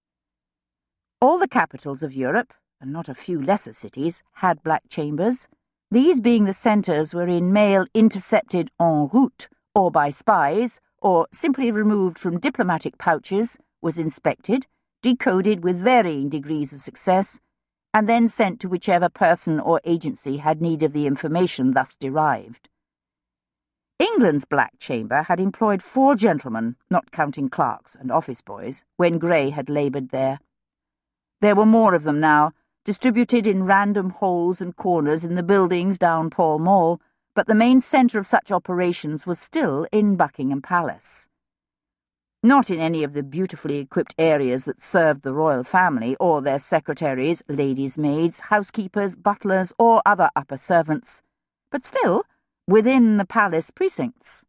All the capitals of Europe, and not a few lesser cities, had black chambers, these being the centres wherein mail intercepted en route or by spies, or simply removed from diplomatic pouches, was inspected, decoded with varying degrees of success, and then sent to whichever person or agency had need of the information thus derived. England's Black Chamber had employed four gentlemen, not counting clerks and office boys, when Grey had laboured there. There were more of them now, distributed in random holes and corners in the buildings down Pall Mall, but the main centre of such operations was still in Buckingham Palace. Not in any of the beautifully equipped areas that served the royal family or their secretaries, ladies' maids, housekeepers, butlers, or other upper servants, but still within the palace precincts.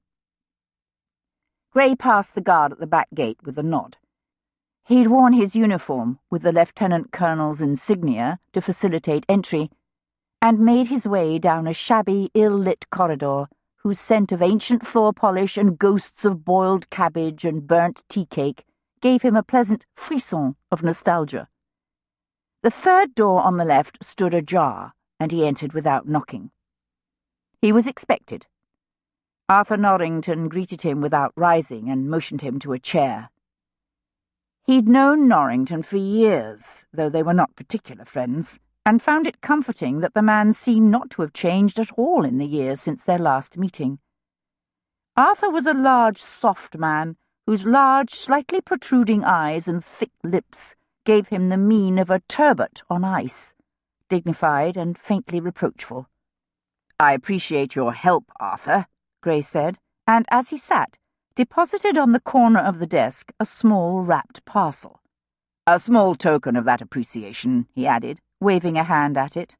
Grey passed the guard at the back gate with a nod. He'd worn his uniform with the lieutenant colonel's insignia to facilitate entry, and made his way down a shabby, ill-lit corridor whose scent of ancient floor polish and ghosts of boiled cabbage and burnt tea-cake gave him a pleasant frisson of nostalgia. The third door on the left stood ajar, and he entered without knocking. He was expected. Arthur Norrington greeted him without rising and motioned him to a chair. He'd known Norrington for years, though they were not particular friends, and found it comforting that the man seemed not to have changed at all in the years since their last meeting. Arthur was a large, soft man, whose large, slightly protruding eyes and thick lips gave him the mien of a turbot on ice, dignified and faintly reproachful. "I appreciate your help, Arthur," Grey said, and as he sat, deposited on the corner of the desk a small wrapped parcel. "A small token of that appreciation," he added, waving a hand at it.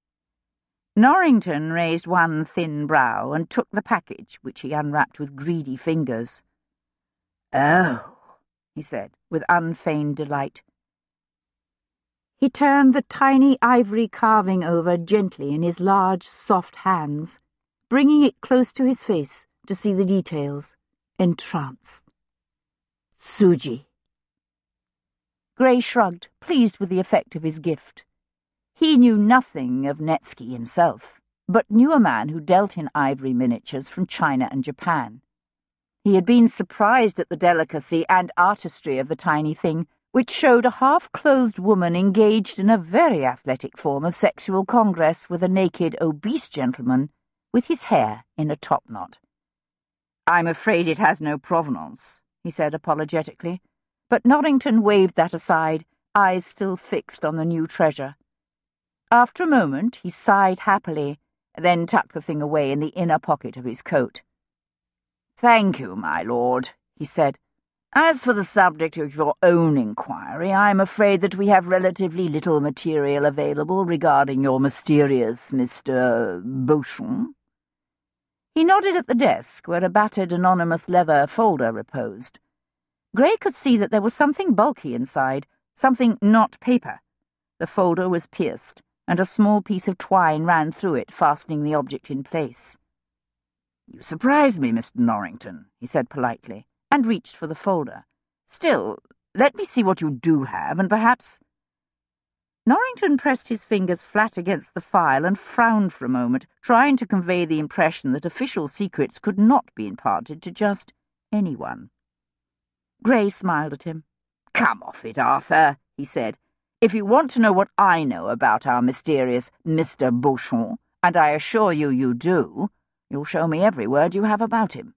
Norrington raised one thin brow and took the package, which he unwrapped with greedy fingers. "Oh," he said, with unfeigned delight. He turned the tiny ivory carving over gently in his large, soft hands, bringing it close to his face to see the details. Entranced. "Suji." Grey shrugged, pleased with the effect of his gift. He knew nothing of Nevsky himself, but knew a man who dealt in ivory miniatures from China and Japan. He had been surprised at the delicacy and artistry of the tiny thing, which showed a half-clothed woman engaged in a very athletic form of sexual congress with a naked, obese gentleman with his hair in a topknot. "I'm afraid it has no provenance," he said apologetically, but Norrington waved that aside, eyes still fixed on the new treasure. After a moment he sighed happily, then tucked the thing away in the inner pocket of his coat. "Thank you, my lord," he said. "As for the subject of your own inquiry, I'm afraid that we have relatively little material available regarding your mysterious Mister Beauchamp." He nodded at the desk, where a battered anonymous leather folder reposed. Grey could see that there was something bulky inside, something not paper. The folder was pierced, and a small piece of twine ran through it, fastening the object in place. "You surprise me, Mister Norrington," he said politely, and reached for the folder. "Still, let me see what you do have, and perhaps—" Norrington pressed his fingers flat against the file and frowned for a moment, trying to convey the impression that official secrets could not be imparted to just anyone. Grey smiled at him. "Come off it, Arthur," he said. "If you want to know what I know about our mysterious Mister Beauchamp, and I assure you you do, you'll show me every word you have about him."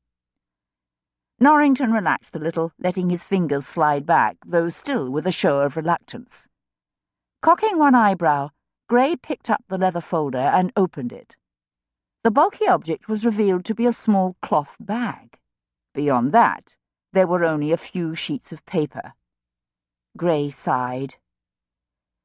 Norrington relaxed a little, letting his fingers slide back, though still with a show of reluctance. Cocking one eyebrow, Grey picked up the leather folder and opened it. The bulky object was revealed to be a small cloth bag. Beyond that, there were only a few sheets of paper. Grey sighed.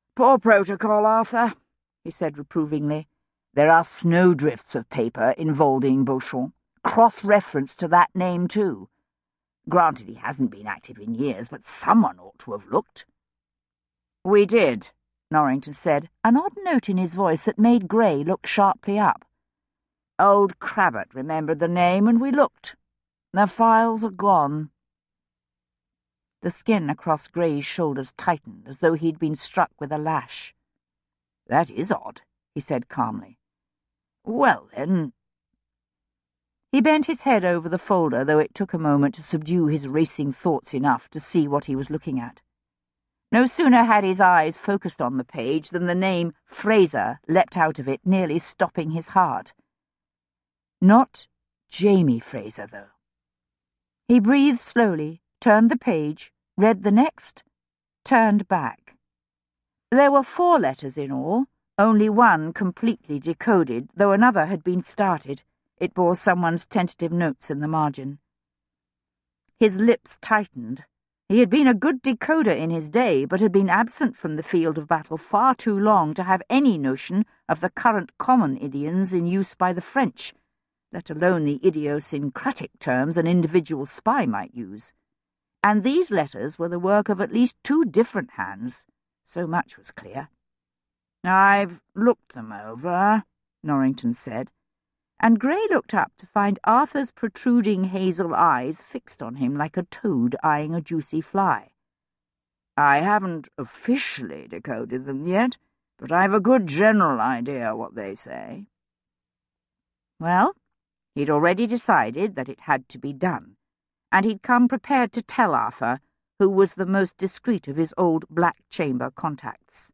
"Poor protocol, Arthur," he said reprovingly. "There are snowdrifts of paper involving Beauchamp. Cross-reference to that name, too. Granted he hasn't been active in years, but someone ought to have looked." "We did," Norrington said, an odd note in his voice that made Grey look sharply up. "Old Crabbot remembered the name, and we looked. The files are gone." The skin across Grey's shoulders tightened, as though he'd been struck with a lash. "That is odd," he said calmly. "Well, then—" He bent his head over the folder, though it took a moment to subdue his racing thoughts enough to see what he was looking at. No sooner had his eyes focused on the page than the name Fraser leapt out of it, nearly stopping his heart. Not Jamie Fraser, though. He breathed slowly, turned the page, read the next, turned back. There were four letters in all, only one completely decoded, though another had been started. It bore someone's tentative notes in the margin. His lips tightened. He had been a good decoder in his day, but had been absent from the field of battle far too long to have any notion of the current common idioms in use by the French, let alone the idiosyncratic terms an individual spy might use. And these letters were the work of at least two different hands. So much was clear. "I've looked them over," Norrington said, and Grey looked up to find Arthur's protruding hazel eyes fixed on him like a toad eyeing a juicy fly. "I haven't officially decoded them yet, but I've a good general idea what they say." Well, he'd already decided that it had to be done, and he'd come prepared to tell Arthur, who was the most discreet of his old Black Chamber contacts.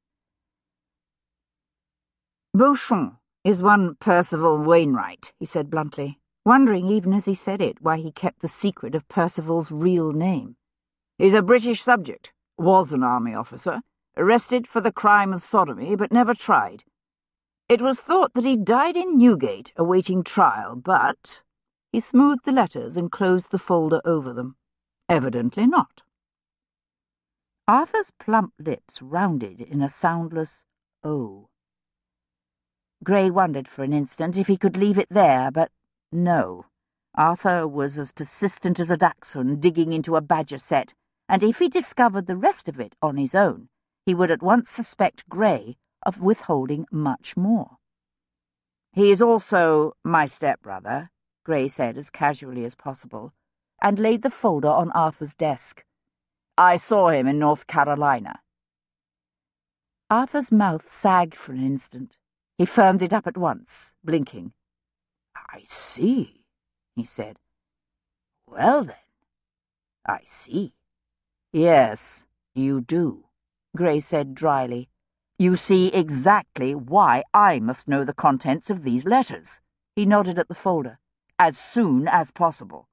"Beauchamp is one Percival Wainwright," he said bluntly, wondering even as he said it why he kept the secret of Percival's real name. "He's a British subject, was an army officer, arrested for the crime of sodomy, but never tried. It was thought that he died in Newgate awaiting trial, but—" He smoothed the letters and closed the folder over them. "Evidently not." Arthur's plump lips rounded in a soundless O. Grey wondered for an instant if he could leave it there, but no. Arthur was as persistent as a dachshund digging into a badger set, and if he discovered the rest of it on his own, he would at once suspect Grey of withholding much more. "He is also my stepbrother," Grey said as casually as possible, and laid the folder on Arthur's desk. "I saw him in North Carolina." Arthur's mouth sagged for an instant. He firmed it up at once, blinking. "I see," he said. "Well, then, I see." "Yes, you do," Grey said dryly. "You see exactly why I must know the contents of these letters." He nodded at the folder. "As soon as possible."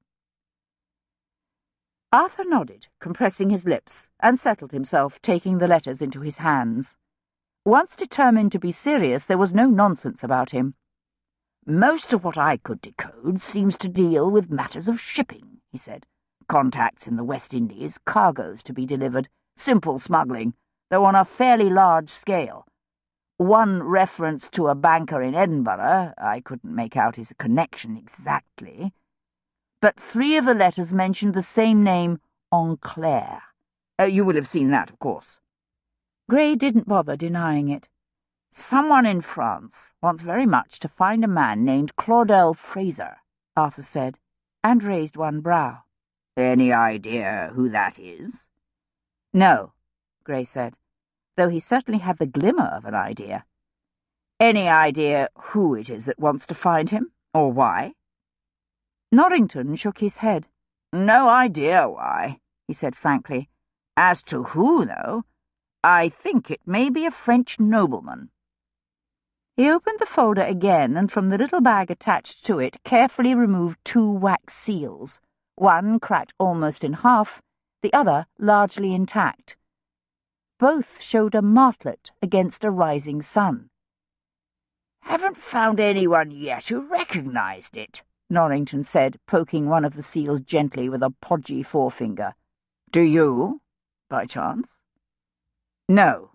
Arthur nodded, compressing his lips, and settled himself, taking the letters into his hands. Once determined to be serious, there was no nonsense about him. "Most of what I could decode seems to deal with matters of shipping," he said. "Contacts in the West Indies, cargoes to be delivered, simple smuggling, though on a fairly large scale. One reference to a banker in Edinburgh, I couldn't make out his connection exactly. But three of the letters mentioned the same name, Enclair. Uh, you will have seen that, of course." Grey didn't bother denying it. "Someone in France wants very much to find a man named Claudel Fraser," Arthur said, and raised one brow. "Any idea who that is?" "No," Grey said, though he certainly had the glimmer of an idea. "Any idea who it is that wants to find him, or why?" Norrington shook his head. "No idea why," he said frankly. "As to who, though, I think it may be a French nobleman." He opened the folder again, and from the little bag attached to it carefully removed two wax seals, one cracked almost in half, the other largely intact. Both showed a martlet against a rising sun. "Haven't found anyone yet who recognized it," Norrington said, poking one of the seals gently with a podgy forefinger. "Do you, by chance?" "No,"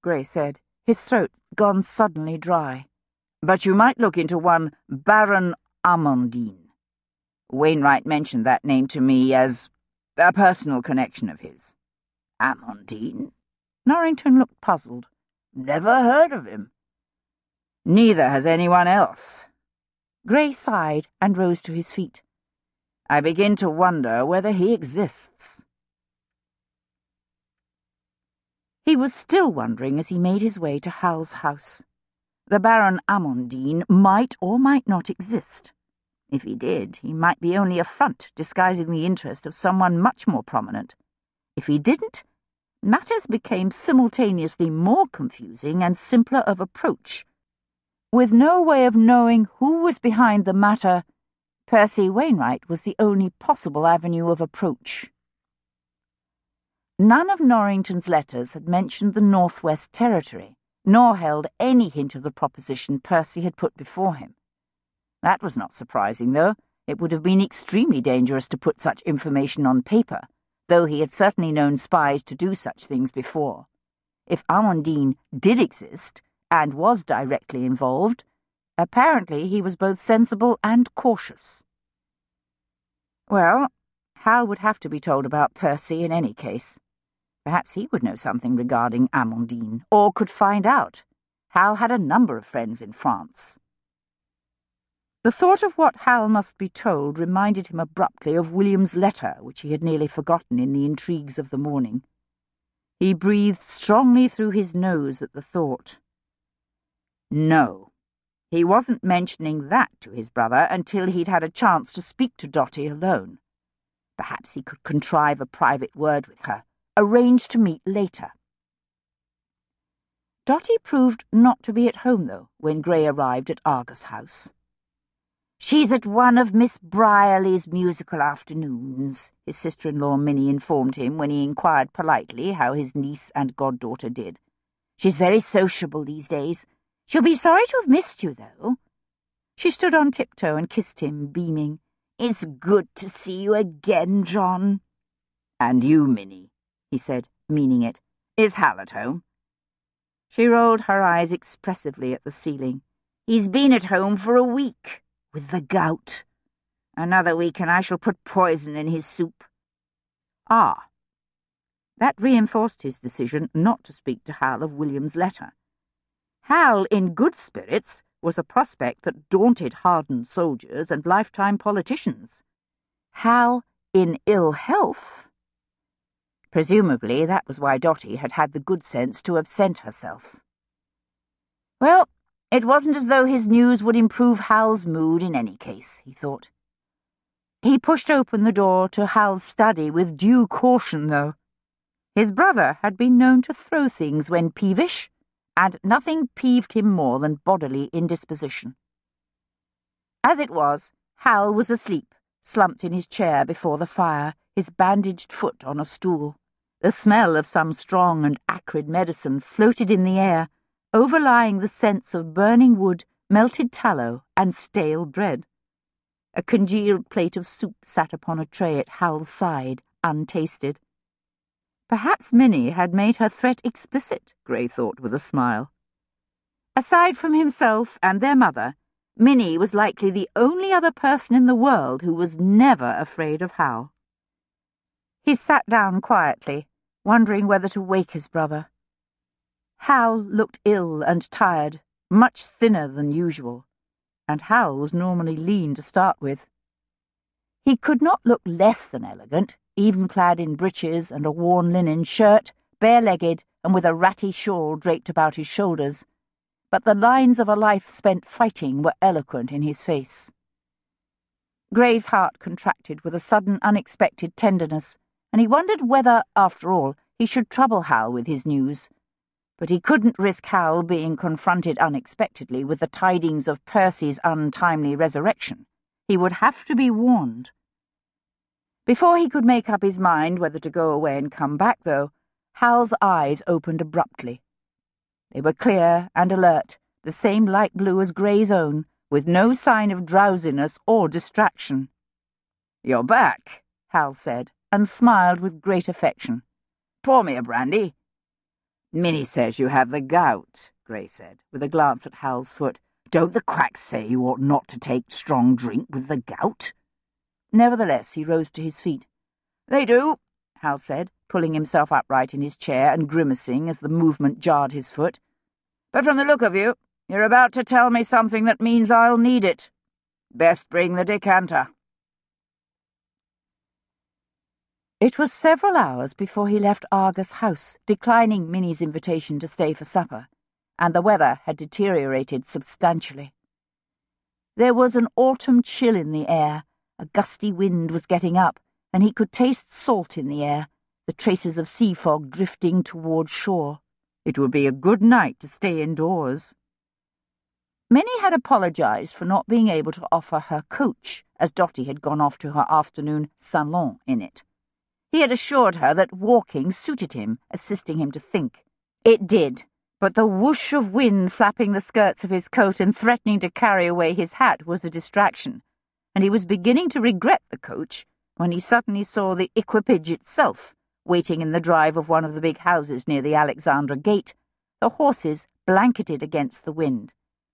Gray said, his throat gone suddenly dry. "But you might look into one Baron Amandine. Wainwright mentioned that name to me as a personal connection of his." "Amandine?" Norrington looked puzzled. "Never heard of him." "Neither has anyone else." Gray sighed and rose to his feet. "I begin to wonder whether he exists." He was still wondering as he made his way to Hal's house. The Baron Amandine might or might not exist. If he did, he might be only a front disguising the interest of someone much more prominent. If he didn't, matters became simultaneously more confusing and simpler of approach. With no way of knowing who was behind the matter, Percy Wainwright was the only possible avenue of approach. None of Norrington's letters had mentioned the Northwest Territory, nor held any hint of the proposition Percy had put before him. That was not surprising, though. It would have been extremely dangerous to put such information on paper, though he had certainly known spies to do such things before. If Amandine did exist, and was directly involved, apparently he was both sensible and cautious. Well, Hal would have to be told about Percy in any case. Perhaps he would know something regarding Amandine, or could find out. Hal had a number of friends in France. The thought of what Hal must be told reminded him abruptly of William's letter, which he had nearly forgotten in the intrigues of the morning. He breathed strongly through his nose at the thought. No, he wasn't mentioning that to his brother until he'd had a chance to speak to Dotty alone. Perhaps he could contrive a private word with her, arrange to meet later. Dotty proved not to be at home, though, when Gray arrived at Argus House. "She's at one of Miss Brierly's musical afternoons," his sister-in-law Minnie informed him when he inquired politely how his niece and goddaughter did. "She's very sociable these days. She'll be sorry to have missed you, though." She stood on tiptoe and kissed him, beaming. "It's good to see you again, John." "And you, Minnie," he said, meaning it. "Is Hal at home?" She rolled her eyes expressively at the ceiling. "He's been at home for a week, with the gout. Another week and I shall put poison in his soup." Ah. That reinforced his decision not to speak to Hal of William's letter. Hal, in good spirits, was a prospect that daunted hardened soldiers and lifetime politicians. Hal, in ill health? Presumably that was why Dotty had had the good sense to absent herself. Well, it wasn't as though his news would improve Hal's mood in any case, he thought. He pushed open the door to Hal's study with due caution, though. His brother had been known to throw things when peevish, and nothing peeved him more than bodily indisposition. As it was, Hal was asleep, slumped in his chair before the fire, his bandaged foot on a stool. The smell of some strong and acrid medicine floated in the air, overlying the scents of burning wood, melted tallow, and stale bread. A congealed plate of soup sat upon a tray at Hal's side, untasted. Perhaps Minnie had made her threat explicit, Gray thought with a smile. Aside from himself and their mother, Minnie was likely the only other person in the world who was never afraid of Hal. He sat down quietly, wondering whether to wake his brother. Hal looked ill and tired, much thinner than usual, and Hal was normally lean to start with. He could not look less than elegant, even clad in breeches and a worn linen shirt, bare-legged and with a ratty shawl draped about his shoulders, but the lines of a life spent fighting were eloquent in his face. Gray's heart contracted with a sudden unexpected tenderness, and he wondered whether, after all, he should trouble Hal with his news. But he couldn't risk Hal being confronted unexpectedly with the tidings of Percy's untimely resurrection. He would have to be warned. Before he could make up his mind whether to go away and come back, though, Hal's eyes opened abruptly. They were clear and alert, the same light blue as Gray's own, with no sign of drowsiness or distraction. "You're back," Hal said, and smiled with great affection. "Pour me a brandy." "Minnie says you have the gout," Gray said, with a glance at Hal's foot. "Don't the quacks say you ought not to take strong drink with the gout?" Nevertheless, he rose to his feet. "They do," Hal said, pulling himself upright in his chair and grimacing as the movement jarred his foot. "But from the look of you, you're about to tell me something that means I'll need it. Best bring the decanter." It was several hours before he left Argus House, declining Minnie's invitation to stay for supper, and the weather had deteriorated substantially. There was an autumn chill in the air, a gusty wind was getting up, and he could taste salt in the air, the traces of sea fog drifting toward shore. It would be a good night to stay indoors. Minnie had apologized for not being able to offer her coach, as Dotty had gone off to her afternoon salon in it. He had assured her that walking suited him, assisting him to think. It did, but the whoosh of wind flapping the skirts of his coat and threatening to carry away his hat was a distraction, and he was beginning to regret the coach when he suddenly saw the equipage itself, waiting in the drive of one of the big houses near the Alexandra Gate, the horses blanketed against the wind.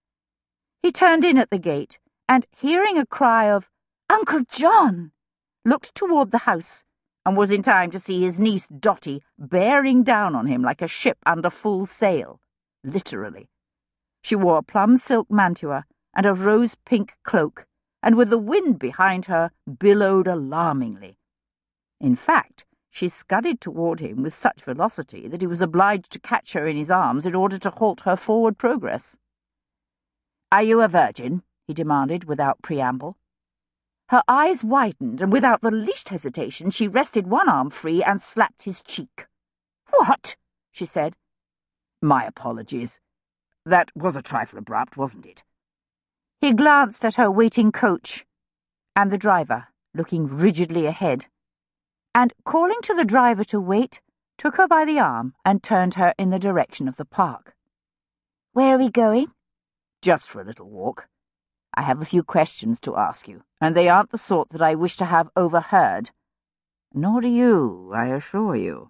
He turned in at the gate, and, hearing a cry of, "Uncle John!" looked toward the house, and was in time to see his niece Dotty bearing down on him like a ship under full sail, literally. She wore a plum silk mantua and a rose-pink cloak, and with the wind behind her, billowed alarmingly. In fact, she scudded toward him with such velocity that he was obliged to catch her in his arms in order to halt her forward progress. "Are you a virgin?" he demanded without preamble. Her eyes widened, and without the least hesitation she wrested one arm free and slapped his cheek. "What?" she said. "My apologies. That was a trifle abrupt, wasn't it?" He glanced at her waiting coach, and the driver, looking rigidly ahead, and, calling to the driver to wait, took her by the arm and turned her in the direction of the park. "Where are we going?" "Just for a little walk. I have a few questions to ask you, and they aren't the sort that I wish to have overheard. Nor do you, I assure you."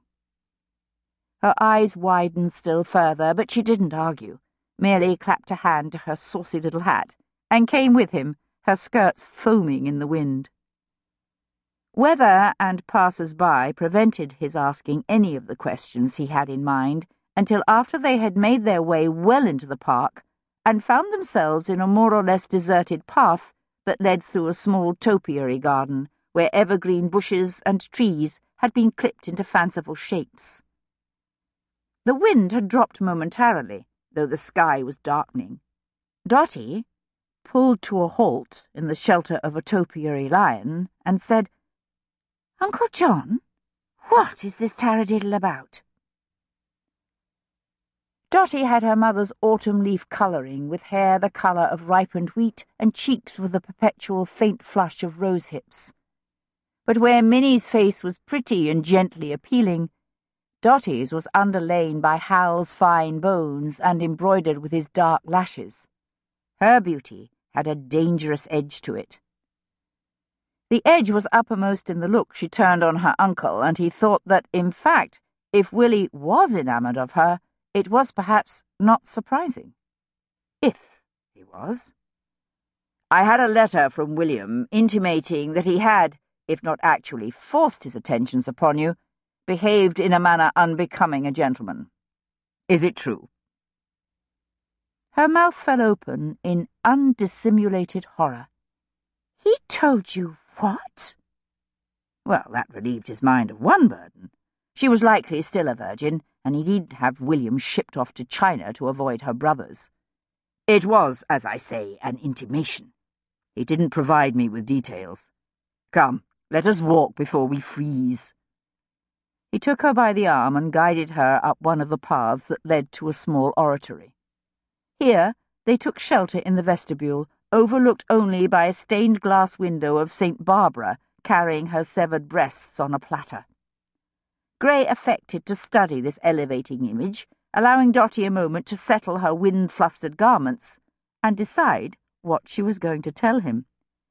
Her eyes widened still further, but she didn't argue, merely clapped a hand to her saucy little hat, and came with him, her skirts foaming in the wind. Weather and passers-by prevented his asking any of the questions he had in mind until after they had made their way well into the park and found themselves in a more or less deserted path that led through a small topiary garden where evergreen bushes and trees had been clipped into fanciful shapes. The wind had dropped momentarily, though the sky was darkening. Dotty pulled to a halt in the shelter of a topiary lion and said, "Uncle John, what is this taradiddle about?" Dotty had her mother's autumn leaf colouring, with hair the colour of ripened wheat and cheeks with a perpetual faint flush of rose hips. But where Minnie's face was pretty and gently appealing, Dotty's was underlain by Hal's fine bones and embroidered with his dark lashes. Her beauty had a dangerous edge to it. The edge was uppermost in the look she turned on her uncle, and he thought that, in fact, if Willie was enamoured of her, it was perhaps not surprising. If he was. "I had a letter from William intimating that he had, if not actually forced his attentions upon you, behaved in a manner unbecoming a gentleman. Is it true?" Her mouth fell open in undissimulated horror. "He told you what?" Well, that relieved his mind of one burden. She was likely still a virgin, and he needn't have William shipped off to China to avoid her brothers. "It was, as I say, an intimation. He didn't provide me with details. Come, let us walk before we freeze." He took her by the arm and guided her up one of the paths that led to a small oratory. Here they took shelter in the vestibule, overlooked only by a stained-glass window of Saint Barbara carrying her severed breasts on a platter. Gray affected to study this elevating image, allowing Dotty a moment to settle her wind-flustered garments and decide what she was going to tell him.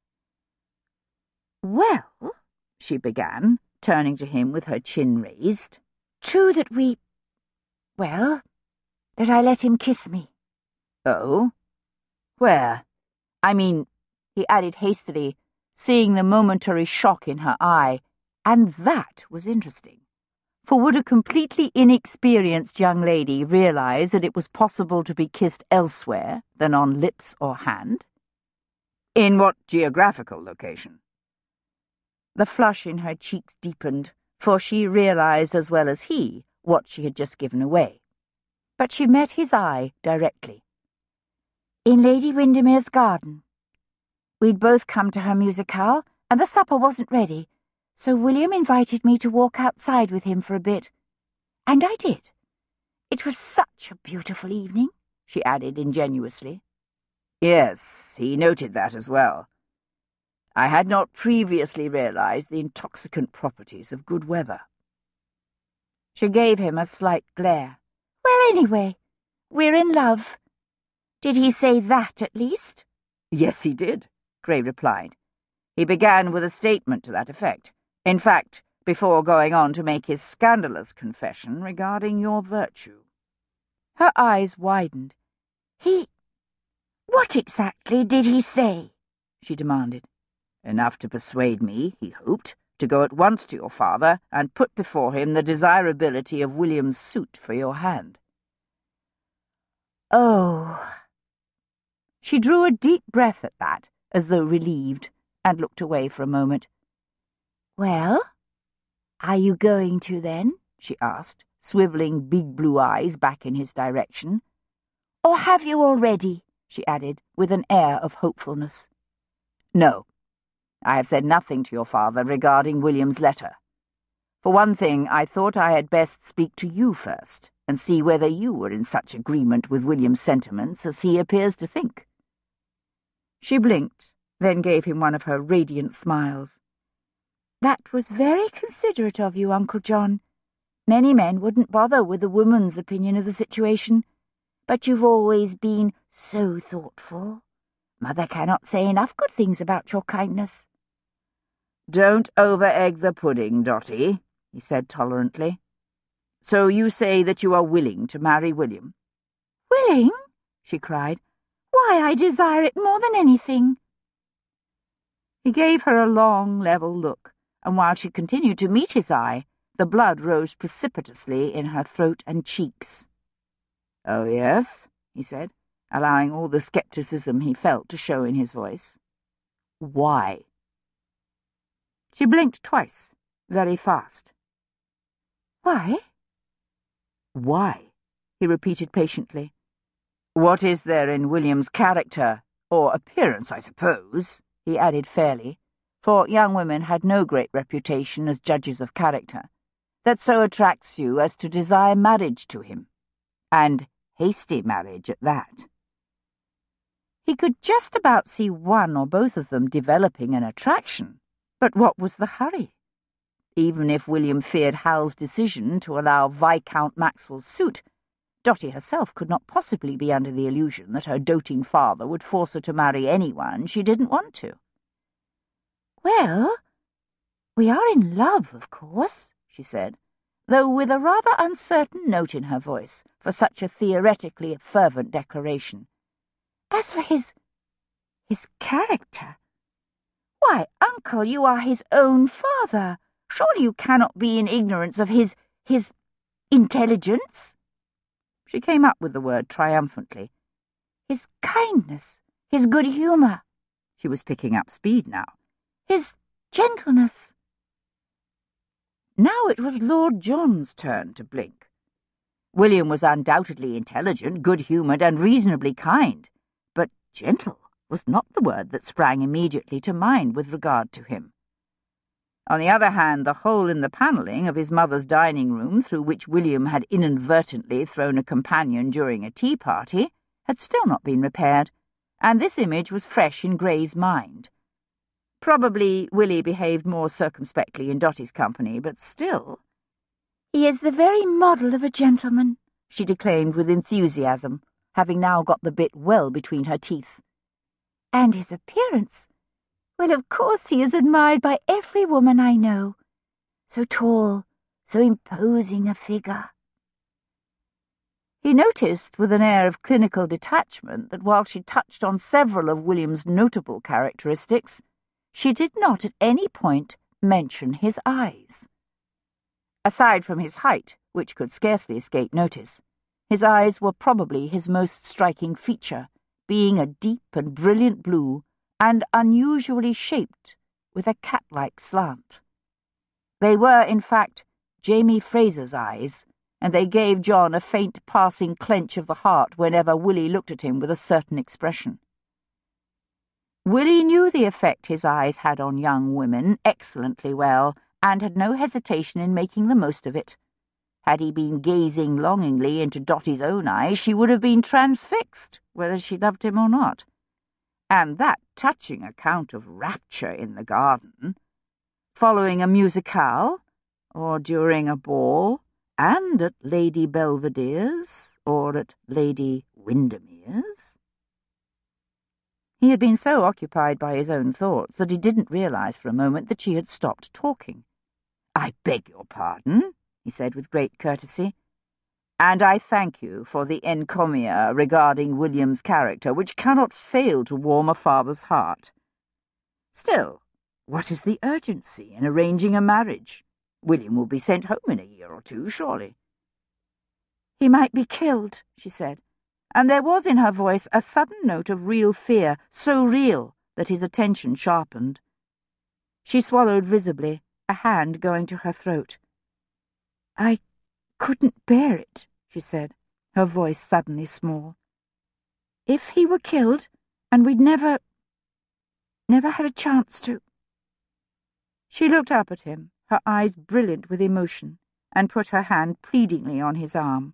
"Well," she began, turning to him with her chin raised, "true that we... Well, that I let him kiss me. Oh? Where? I mean, he added hastily, seeing the momentary shock in her eye, and that was interesting. For would a completely inexperienced young lady realize that it was possible to be kissed elsewhere than on lips or hand? In what geographical location? The flush in her cheeks deepened, for she realized as well as he what she had just given away. But she met his eye directly. In Lady Windermere's garden. We'd both come to her musicale, and the supper wasn't ready, so William invited me to walk outside with him for a bit. And I did. It was such a beautiful evening, she added ingenuously. Yes, he noted that as well. I had not previously realized the intoxicant properties of good weather. She gave him a slight glare. Well, anyway, we're in love. Did he say that, at least? Yes, he did, Gray replied. He began with a statement to that effect. In fact, before going on to make his scandalous confession regarding your virtue. Her eyes widened. He... What exactly did he say? She demanded. Enough to persuade me, he hoped, to go at once to your father and put before him the desirability of William's suit for your hand. Oh. She drew a deep breath at that, as though relieved, and looked away for a moment. Well, are you going to, then? She asked, swivelling big blue eyes back in his direction. Or have you already? She added, with an air of hopefulness. No. I have said nothing to your father regarding William's letter. For one thing, I thought I had best speak to you first, and see whether you were in such agreement with William's sentiments as he appears to think. She blinked, then gave him one of her radiant smiles. That was very considerate of you, Uncle John. Many men wouldn't bother with a woman's opinion of the situation, but you've always been so thoughtful. Mother cannot say enough good things about your kindness. Don't over-egg the pudding, Dotty, he said tolerantly. So you say that you are willing to marry William? Willing? She cried. Why, I desire it more than anything. He gave her a long, level look, and while she continued to meet his eye, the blood rose precipitously in her throat and cheeks. Oh, yes, he said, allowing all the scepticism he felt to show in his voice. Why? She blinked twice, very fast. Why? Why? He repeated patiently. What is there in William's character, or appearance, I suppose, he added fairly, for young women had no great reputation as judges of character, that so attracts you as to desire marriage to him, and hasty marriage at that? He could just about see one or both of them developing an attraction, but what was the hurry? Even if William feared Hal's decision to allow Viscount Maxwell's suit, Dotty herself could not possibly be under the illusion that her doting father would force her to marry anyone she didn't want to. Well, we are in love, of course, she said, though with a rather uncertain note in her voice for such a theoretically fervent declaration. As for his... his character... Why, Uncle, you are his own father. Surely you cannot be in ignorance of his... his... intelligence? She came up with the word triumphantly. His kindness, his good humour. She was picking up speed now. His gentleness. Now it was Lord John's turn to blink. William was undoubtedly intelligent, good-humoured, and reasonably kind, but gentle was not the word that sprang immediately to mind with regard to him. On the other hand, the hole in the panelling of his mother's dining-room through which William had inadvertently thrown a companion during a tea-party had still not been repaired, and this image was fresh in Gray's mind. Probably Willie behaved more circumspectly in Dotty's company, but still... He is the very model of a gentleman, she declaimed with enthusiasm, having now got the bit well between her teeth. And his appearance... Well, of course he is admired by every woman I know. So tall, so imposing a figure. He noticed with an air of clinical detachment that while she touched on several of William's notable characteristics, she did not at any point mention his eyes. Aside from his height, which could scarcely escape notice, his eyes were probably his most striking feature, being a deep and brilliant blue and unusually shaped with a cat-like slant. They were, in fact, Jamie Fraser's eyes, and they gave John a faint passing clench of the heart whenever Willie looked at him with a certain expression. Willie knew the effect his eyes had on young women excellently well, and had no hesitation in making the most of it. Had he been gazing longingly into Dottie's own eyes, she would have been transfixed, whether she loved him or not. And that touching account of rapture in the garden, following a musicale, or during a ball, and at Lady Belvedere's, or at Lady Windermere's. He had been so occupied by his own thoughts that he didn't realize for a moment that she had stopped talking. "I beg your pardon," he said with great courtesy, "and I thank you for the encomium regarding William's character, which cannot fail to warm a father's heart. Still, what is the urgency in arranging a marriage? William will be sent home in a year or two, surely." "He might be killed," she said, and there was in her voice a sudden note of real fear, so real that his attention sharpened. She swallowed visibly, a hand going to her throat. "I couldn't bear it," she said, her voice suddenly small. "If he were killed, and we'd never, never had a chance to—" She looked up at him, her eyes brilliant with emotion, and put her hand pleadingly on his arm.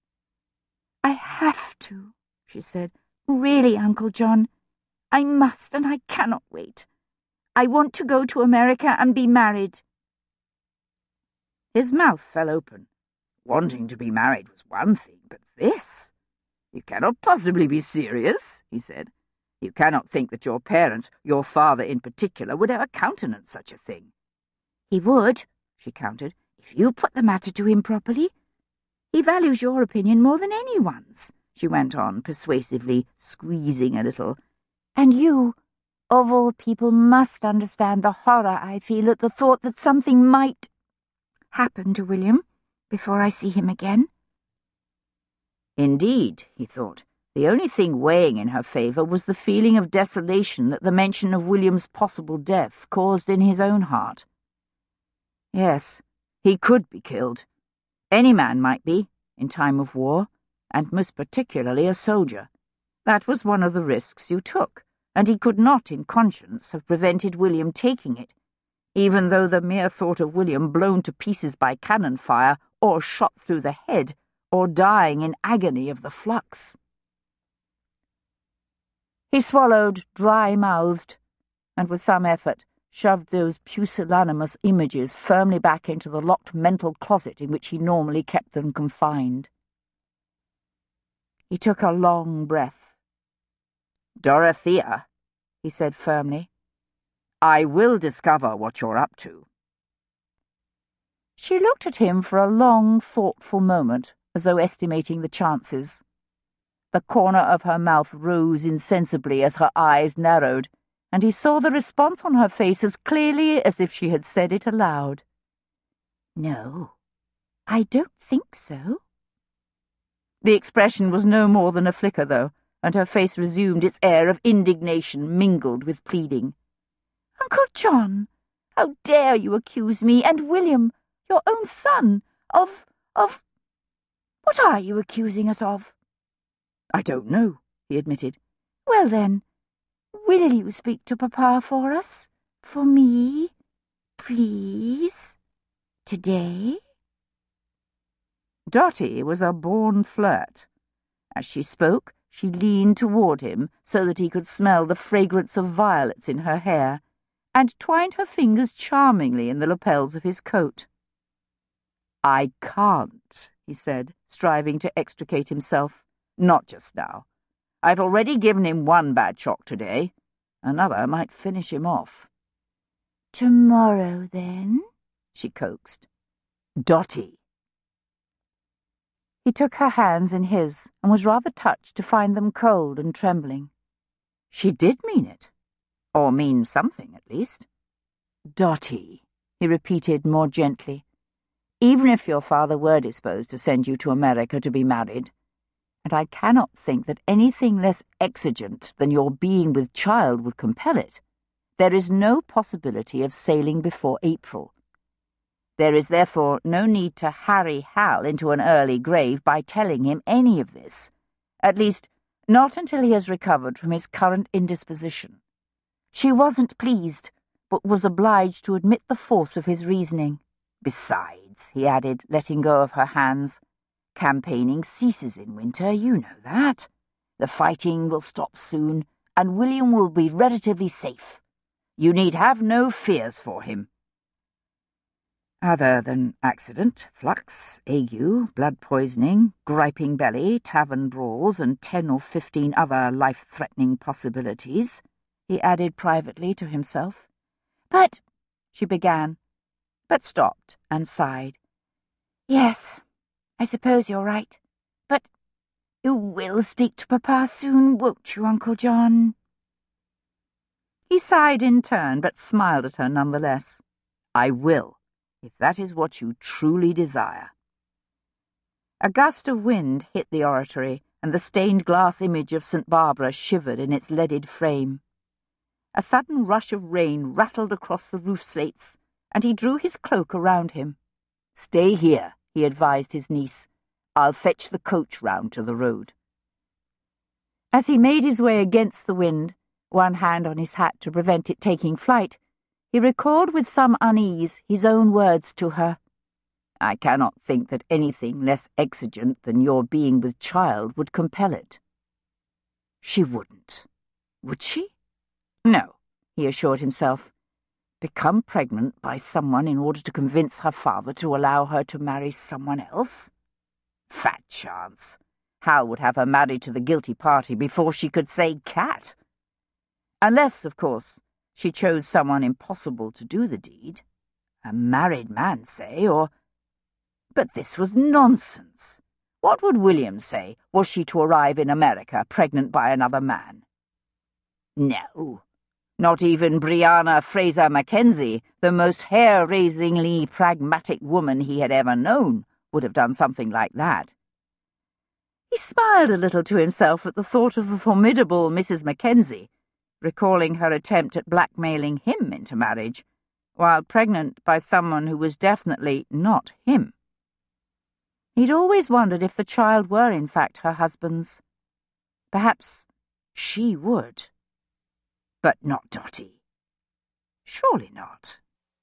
"I have to," she said. "Really, Uncle John. I must, and I cannot wait. I want to go to America and be married." His mouth fell open. Wanting to be married was one thing, but this? "You cannot possibly be serious," he said. "You cannot think that your parents, your father in particular, would ever countenance such a thing." "He would," she countered, "if you put the matter to him properly. He values your opinion more than anyone's," she went on, persuasively, squeezing a little. "And you, of all people, must understand the horror I feel at the thought that something might happen to William before I see him again." Indeed, he thought, the only thing weighing in her favour was the feeling of desolation that the mention of William's possible death caused in his own heart. Yes, he could be killed. Any man might be, in time of war, and most particularly a soldier. That was one of the risks you took, and he could not, in conscience, have prevented William taking it, even though the mere thought of William blown to pieces by cannon fire, or shot through the head, or dying in agony of the flux. He swallowed, dry-mouthed, and with some effort shoved those pusillanimous images firmly back into the locked mental closet in which he normally kept them confined. He took a long breath. "Dorothea," he said firmly, "I will discover what you're up to." She looked at him for a long, thoughtful moment, as though estimating the chances. The corner of her mouth rose insensibly as her eyes narrowed, and he saw the response on her face as clearly as if she had said it aloud. "No, I don't think so." The expression was no more than a flicker, though, and her face resumed its air of indignation mingled with pleading. "Uncle John, how dare you accuse me, and William, your own son, of, of... What are you accusing us of?" "I don't know," he admitted. "Well, then, will you speak to Papa for us? For me? Please? Today?" Dottie was a born flirt. As she spoke, she leaned toward him so that he could smell the fragrance of violets in her hair, and twined her fingers charmingly in the lapels of his coat. "I can't," he said, striving to extricate himself. "Not just now. I've already given him one bad shock today. Another might finish him off." "Tomorrow, then?" she coaxed. "Dottie." He took her hands in his and was rather touched to find them cold and trembling. She did mean it, or mean something at least. "Dotty," he repeated more gently, "even if your father were disposed to send you to America to be married, and I cannot think that anything less exigent than your being with child would compel it, there is no possibility of sailing before April. There is therefore no need to harry Hal into an early grave by telling him any of this, at least not until he has recovered from his current indisposition." She wasn't pleased, but was obliged to admit the force of his reasoning. "Besides," he added, letting go of her hands, "campaigning ceases in winter, you know that. The fighting will stop soon, and William will be relatively safe. You need have no fears for him." "Other than accident, flux, ague, blood poisoning, griping belly, tavern brawls, and ten or fifteen other life-threatening possibilities," he added privately to himself. "But—" she began, but stopped and sighed. "Yes, I suppose you're right. But you will speak to Papa soon, won't you, Uncle John?" He sighed in turn, but smiled at her nonetheless. "I will, if that is what you truly desire." A gust of wind hit the oratory, and the stained-glass image of Saint Barbara shivered in its leaded frame. A sudden rush of rain rattled across the roof slates, and he drew his cloak around him. "Stay here," he advised his niece. "I'll fetch the coach round to the road." As he made his way against the wind, one hand on his hat to prevent it taking flight, he recalled with some unease his own words to her. "I cannot think that anything less exigent than your being with child would compel it." She wouldn't. Would she? No, he assured himself. Become pregnant by someone in order to convince her father to allow her to marry someone else? Fat chance. Hal would have her married to the guilty party before she could say cat. Unless, of course, she chose someone impossible to do the deed. A married man, say, or... But this was nonsense. What would William say, was she to arrive in America pregnant by another man? No. Not even Brianna Fraser Mackenzie, the most hair-raisingly pragmatic woman he had ever known, would have done something like that. He smiled a little to himself at the thought of the formidable Missus Mackenzie, recalling her attempt at blackmailing him into marriage, while pregnant by someone who was definitely not him. He'd always wondered if the child were in fact her husband's. Perhaps she would. But not Dotty. Surely not.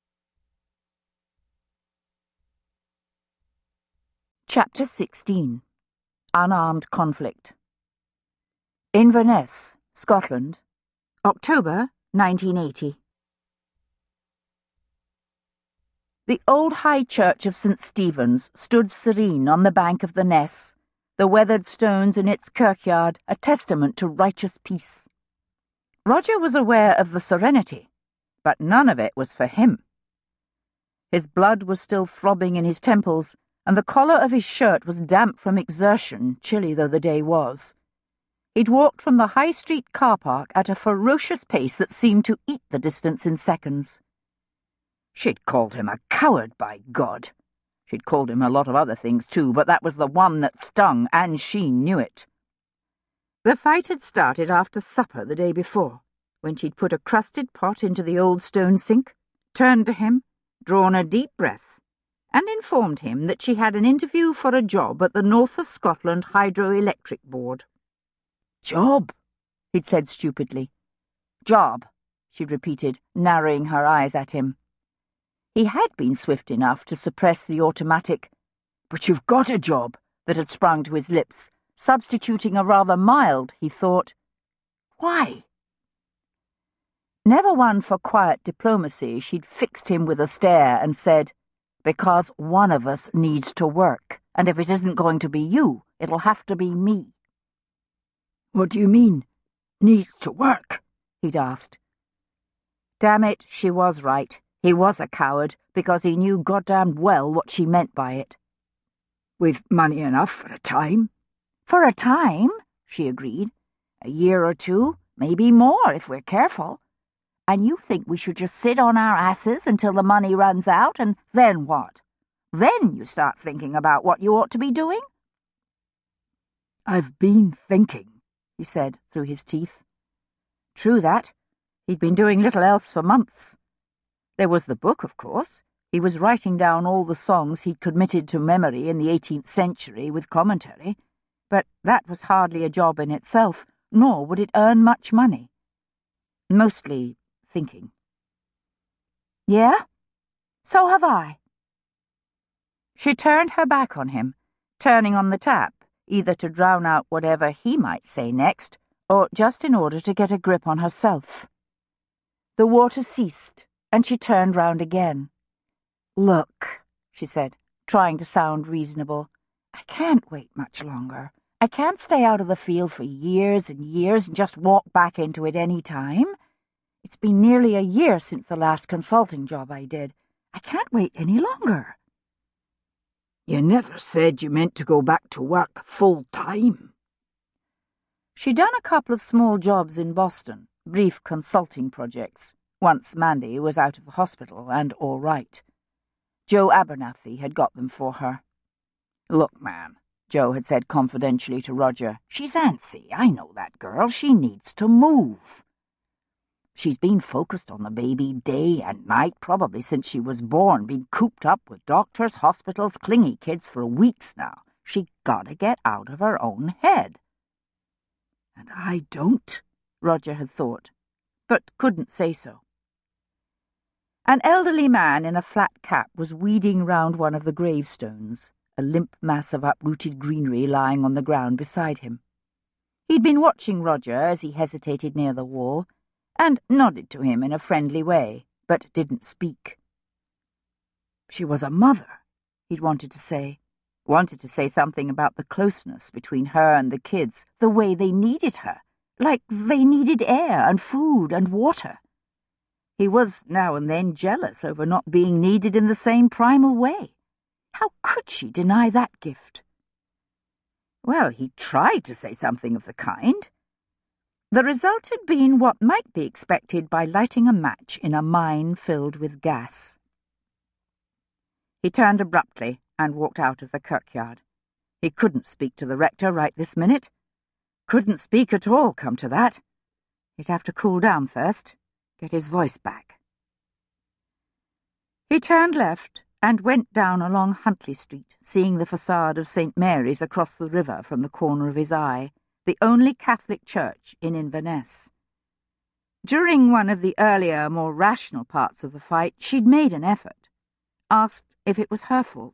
Chapter sixteen. Unarmed Conflict. Inverness, Scotland, October nineteen eighty. The old high church of Saint Stephen's stood serene on the bank of the Ness, the weathered stones in its kirkyard a testament to righteous peace. Roger was aware of the serenity, but none of it was for him. His blood was still throbbing in his temples, and the collar of his shirt was damp from exertion, chilly though the day was. He'd walked from the High Street car park at a ferocious pace that seemed to eat the distance in seconds. She'd called him a coward, by God. She'd called him a lot of other things, too, but that was the one that stung, and she knew it. The fight had started after supper the day before, when she'd put a crusted pot into the old stone sink, turned to him, drawn a deep breath, and informed him that she had an interview for a job at the North of Scotland Hydroelectric Board. "Job?" he'd said stupidly. "Job," she'd repeated, narrowing her eyes at him. He had been swift enough to suppress the automatic, "But you've got a job," that had sprung to his lips, substituting a rather mild, he thought, "Why?" Never one for quiet diplomacy, she'd fixed him with a stare and said, "Because one of us needs to work, and if it isn't going to be you, it'll have to be me." "What do you mean, needs to work?" he'd asked. Damn it, she was right. He was a coward, because he knew goddamned well what she meant by it. We've money enough for a time. For a time, she agreed. A year or two, maybe more if we're careful. And you think we should just sit on our asses until the money runs out, and then what? Then you start thinking about what you ought to be doing? I've been thinking, he said through his teeth. True that. He'd been doing little else for months. There was the book, of course. He was writing down all the songs he'd committed to memory in the eighteenth century with commentary, but that was hardly a job in itself, nor would it earn much money. Mostly thinking. Yeah? So have I. She turned her back on him, turning on the tap, either to drown out whatever he might say next, or just in order to get a grip on herself. The water ceased, and she turned round again. Look, she said, trying to sound reasonable, I can't wait much longer. I can't stay out of the field for years and years and just walk back into it any time. It's been nearly a year since the last consulting job I did. I can't wait any longer. You never said you meant to go back to work full time. She'd done a couple of small jobs in Boston, brief consulting projects, once Mandy was out of the hospital and all right. Joe Abernathy had got them for her. Look, man, Joe had said confidentially to Roger, she's antsy, I know that girl, she needs to move. She's been focused on the baby day and night, probably since she was born, been cooped up with doctors, hospitals, clingy kids for weeks now. She gotta get out of her own head. And I don't, Roger had thought, but couldn't say so. An elderly man in a flat cap was weeding round one of the gravestones, a limp mass of uprooted greenery lying on the ground beside him. He'd been watching Roger as he hesitated near the wall, and nodded to him in a friendly way, but didn't speak. She was a mother, he'd wanted to say. Wanted to say something about the closeness between her and the kids, the way they needed her, like they needed air and food and water. He was now and then jealous over not being needed in the same primal way. How could she deny that gift? Well, he tried to say something of the kind. The result had been what might be expected by lighting a match in a mine filled with gas. He turned abruptly and walked out of the kirkyard. He couldn't speak to the rector right this minute. Couldn't speak at all, come to that. He'd have to cool down first, get his voice back. He turned left and went down along Huntley Street, seeing the facade of Saint Mary's across the river from the corner of his eye, the only Catholic church in Inverness. During one of the earlier, more rational parts of the fight, she'd made an effort, asked if it was her fault.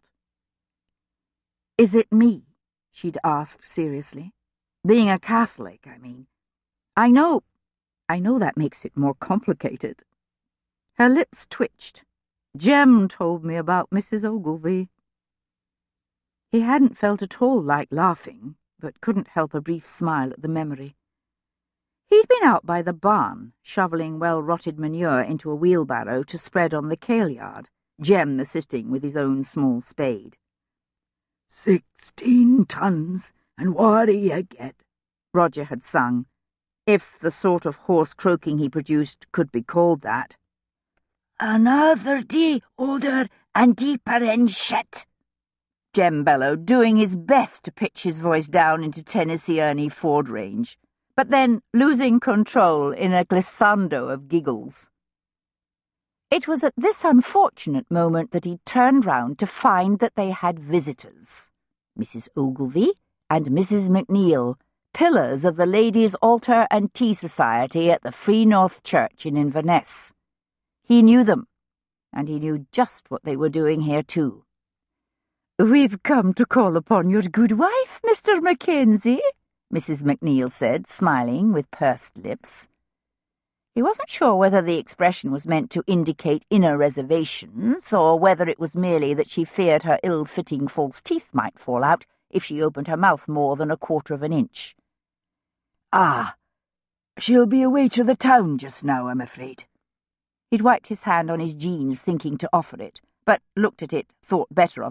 Is it me? She'd asked seriously. Being a Catholic, I mean. I know, I know that makes it more complicated. Her lips twitched. Jem told me about Missus Ogilvy. He hadn't felt at all like laughing, but couldn't help a brief smile at the memory. He'd been out by the barn, shoveling well-rotted manure into a wheelbarrow to spread on the kale yard, Jem assisting with his own small spade. Sixteen tons, and what do you get? Roger had sung, if the sort of hoarse croaking he produced could be called that. Another day older and deeper in shit, Jem bellowed, doing his best to pitch his voice down into Tennessee Ernie Ford range, but then losing control in a glissando of giggles. It was at this unfortunate moment that he turned round to find that they had visitors, Missus Ogilvy and Missus McNeil, pillars of the Ladies' Altar and Tea Society at the Free North Church in Inverness. He knew them, and he knew just what they were doing here too. "We've come to call upon your good wife, Mister Mackenzie," Missus McNeil said, smiling with pursed lips. He wasn't sure whether the expression was meant to indicate inner reservations, or whether it was merely that she feared her ill-fitting false teeth might fall out if she opened her mouth more than a quarter of an inch. Ah, she'll be away to the town just now, I'm afraid. He'd wiped his hand on his jeans, thinking to offer it, but looked at it, thought better of it,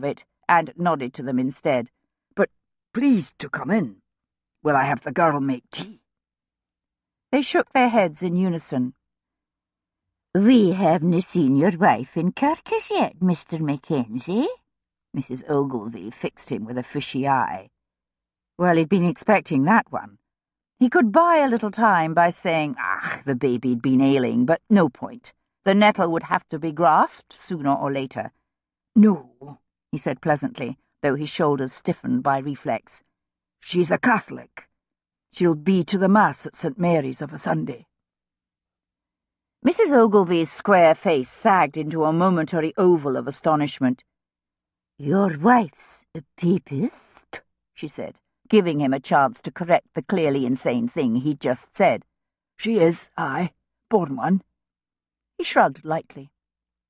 and nodded to them instead. "But please to come in. Will I have the girl make tea?" They shook their heads in unison. "We haven't seen your wife in Kirkus yet, Mister Mackenzie." Missus Ogilvy fixed him with a fishy eye. Well, he'd been expecting that one. He could buy a little time by saying, ah, the baby'd been ailing, but no point. The nettle would have to be grasped sooner or later. "No," he said pleasantly, though his shoulders stiffened by reflex. "She's a Catholic. She'll be to the Mass at Saint Mary's of a Sunday." Missus Ogilvy's square face sagged into a momentary oval of astonishment. "Your wife's a papist?" she said, giving him a chance to correct the clearly insane thing he'd just said. "She is, aye, born one." He shrugged lightly.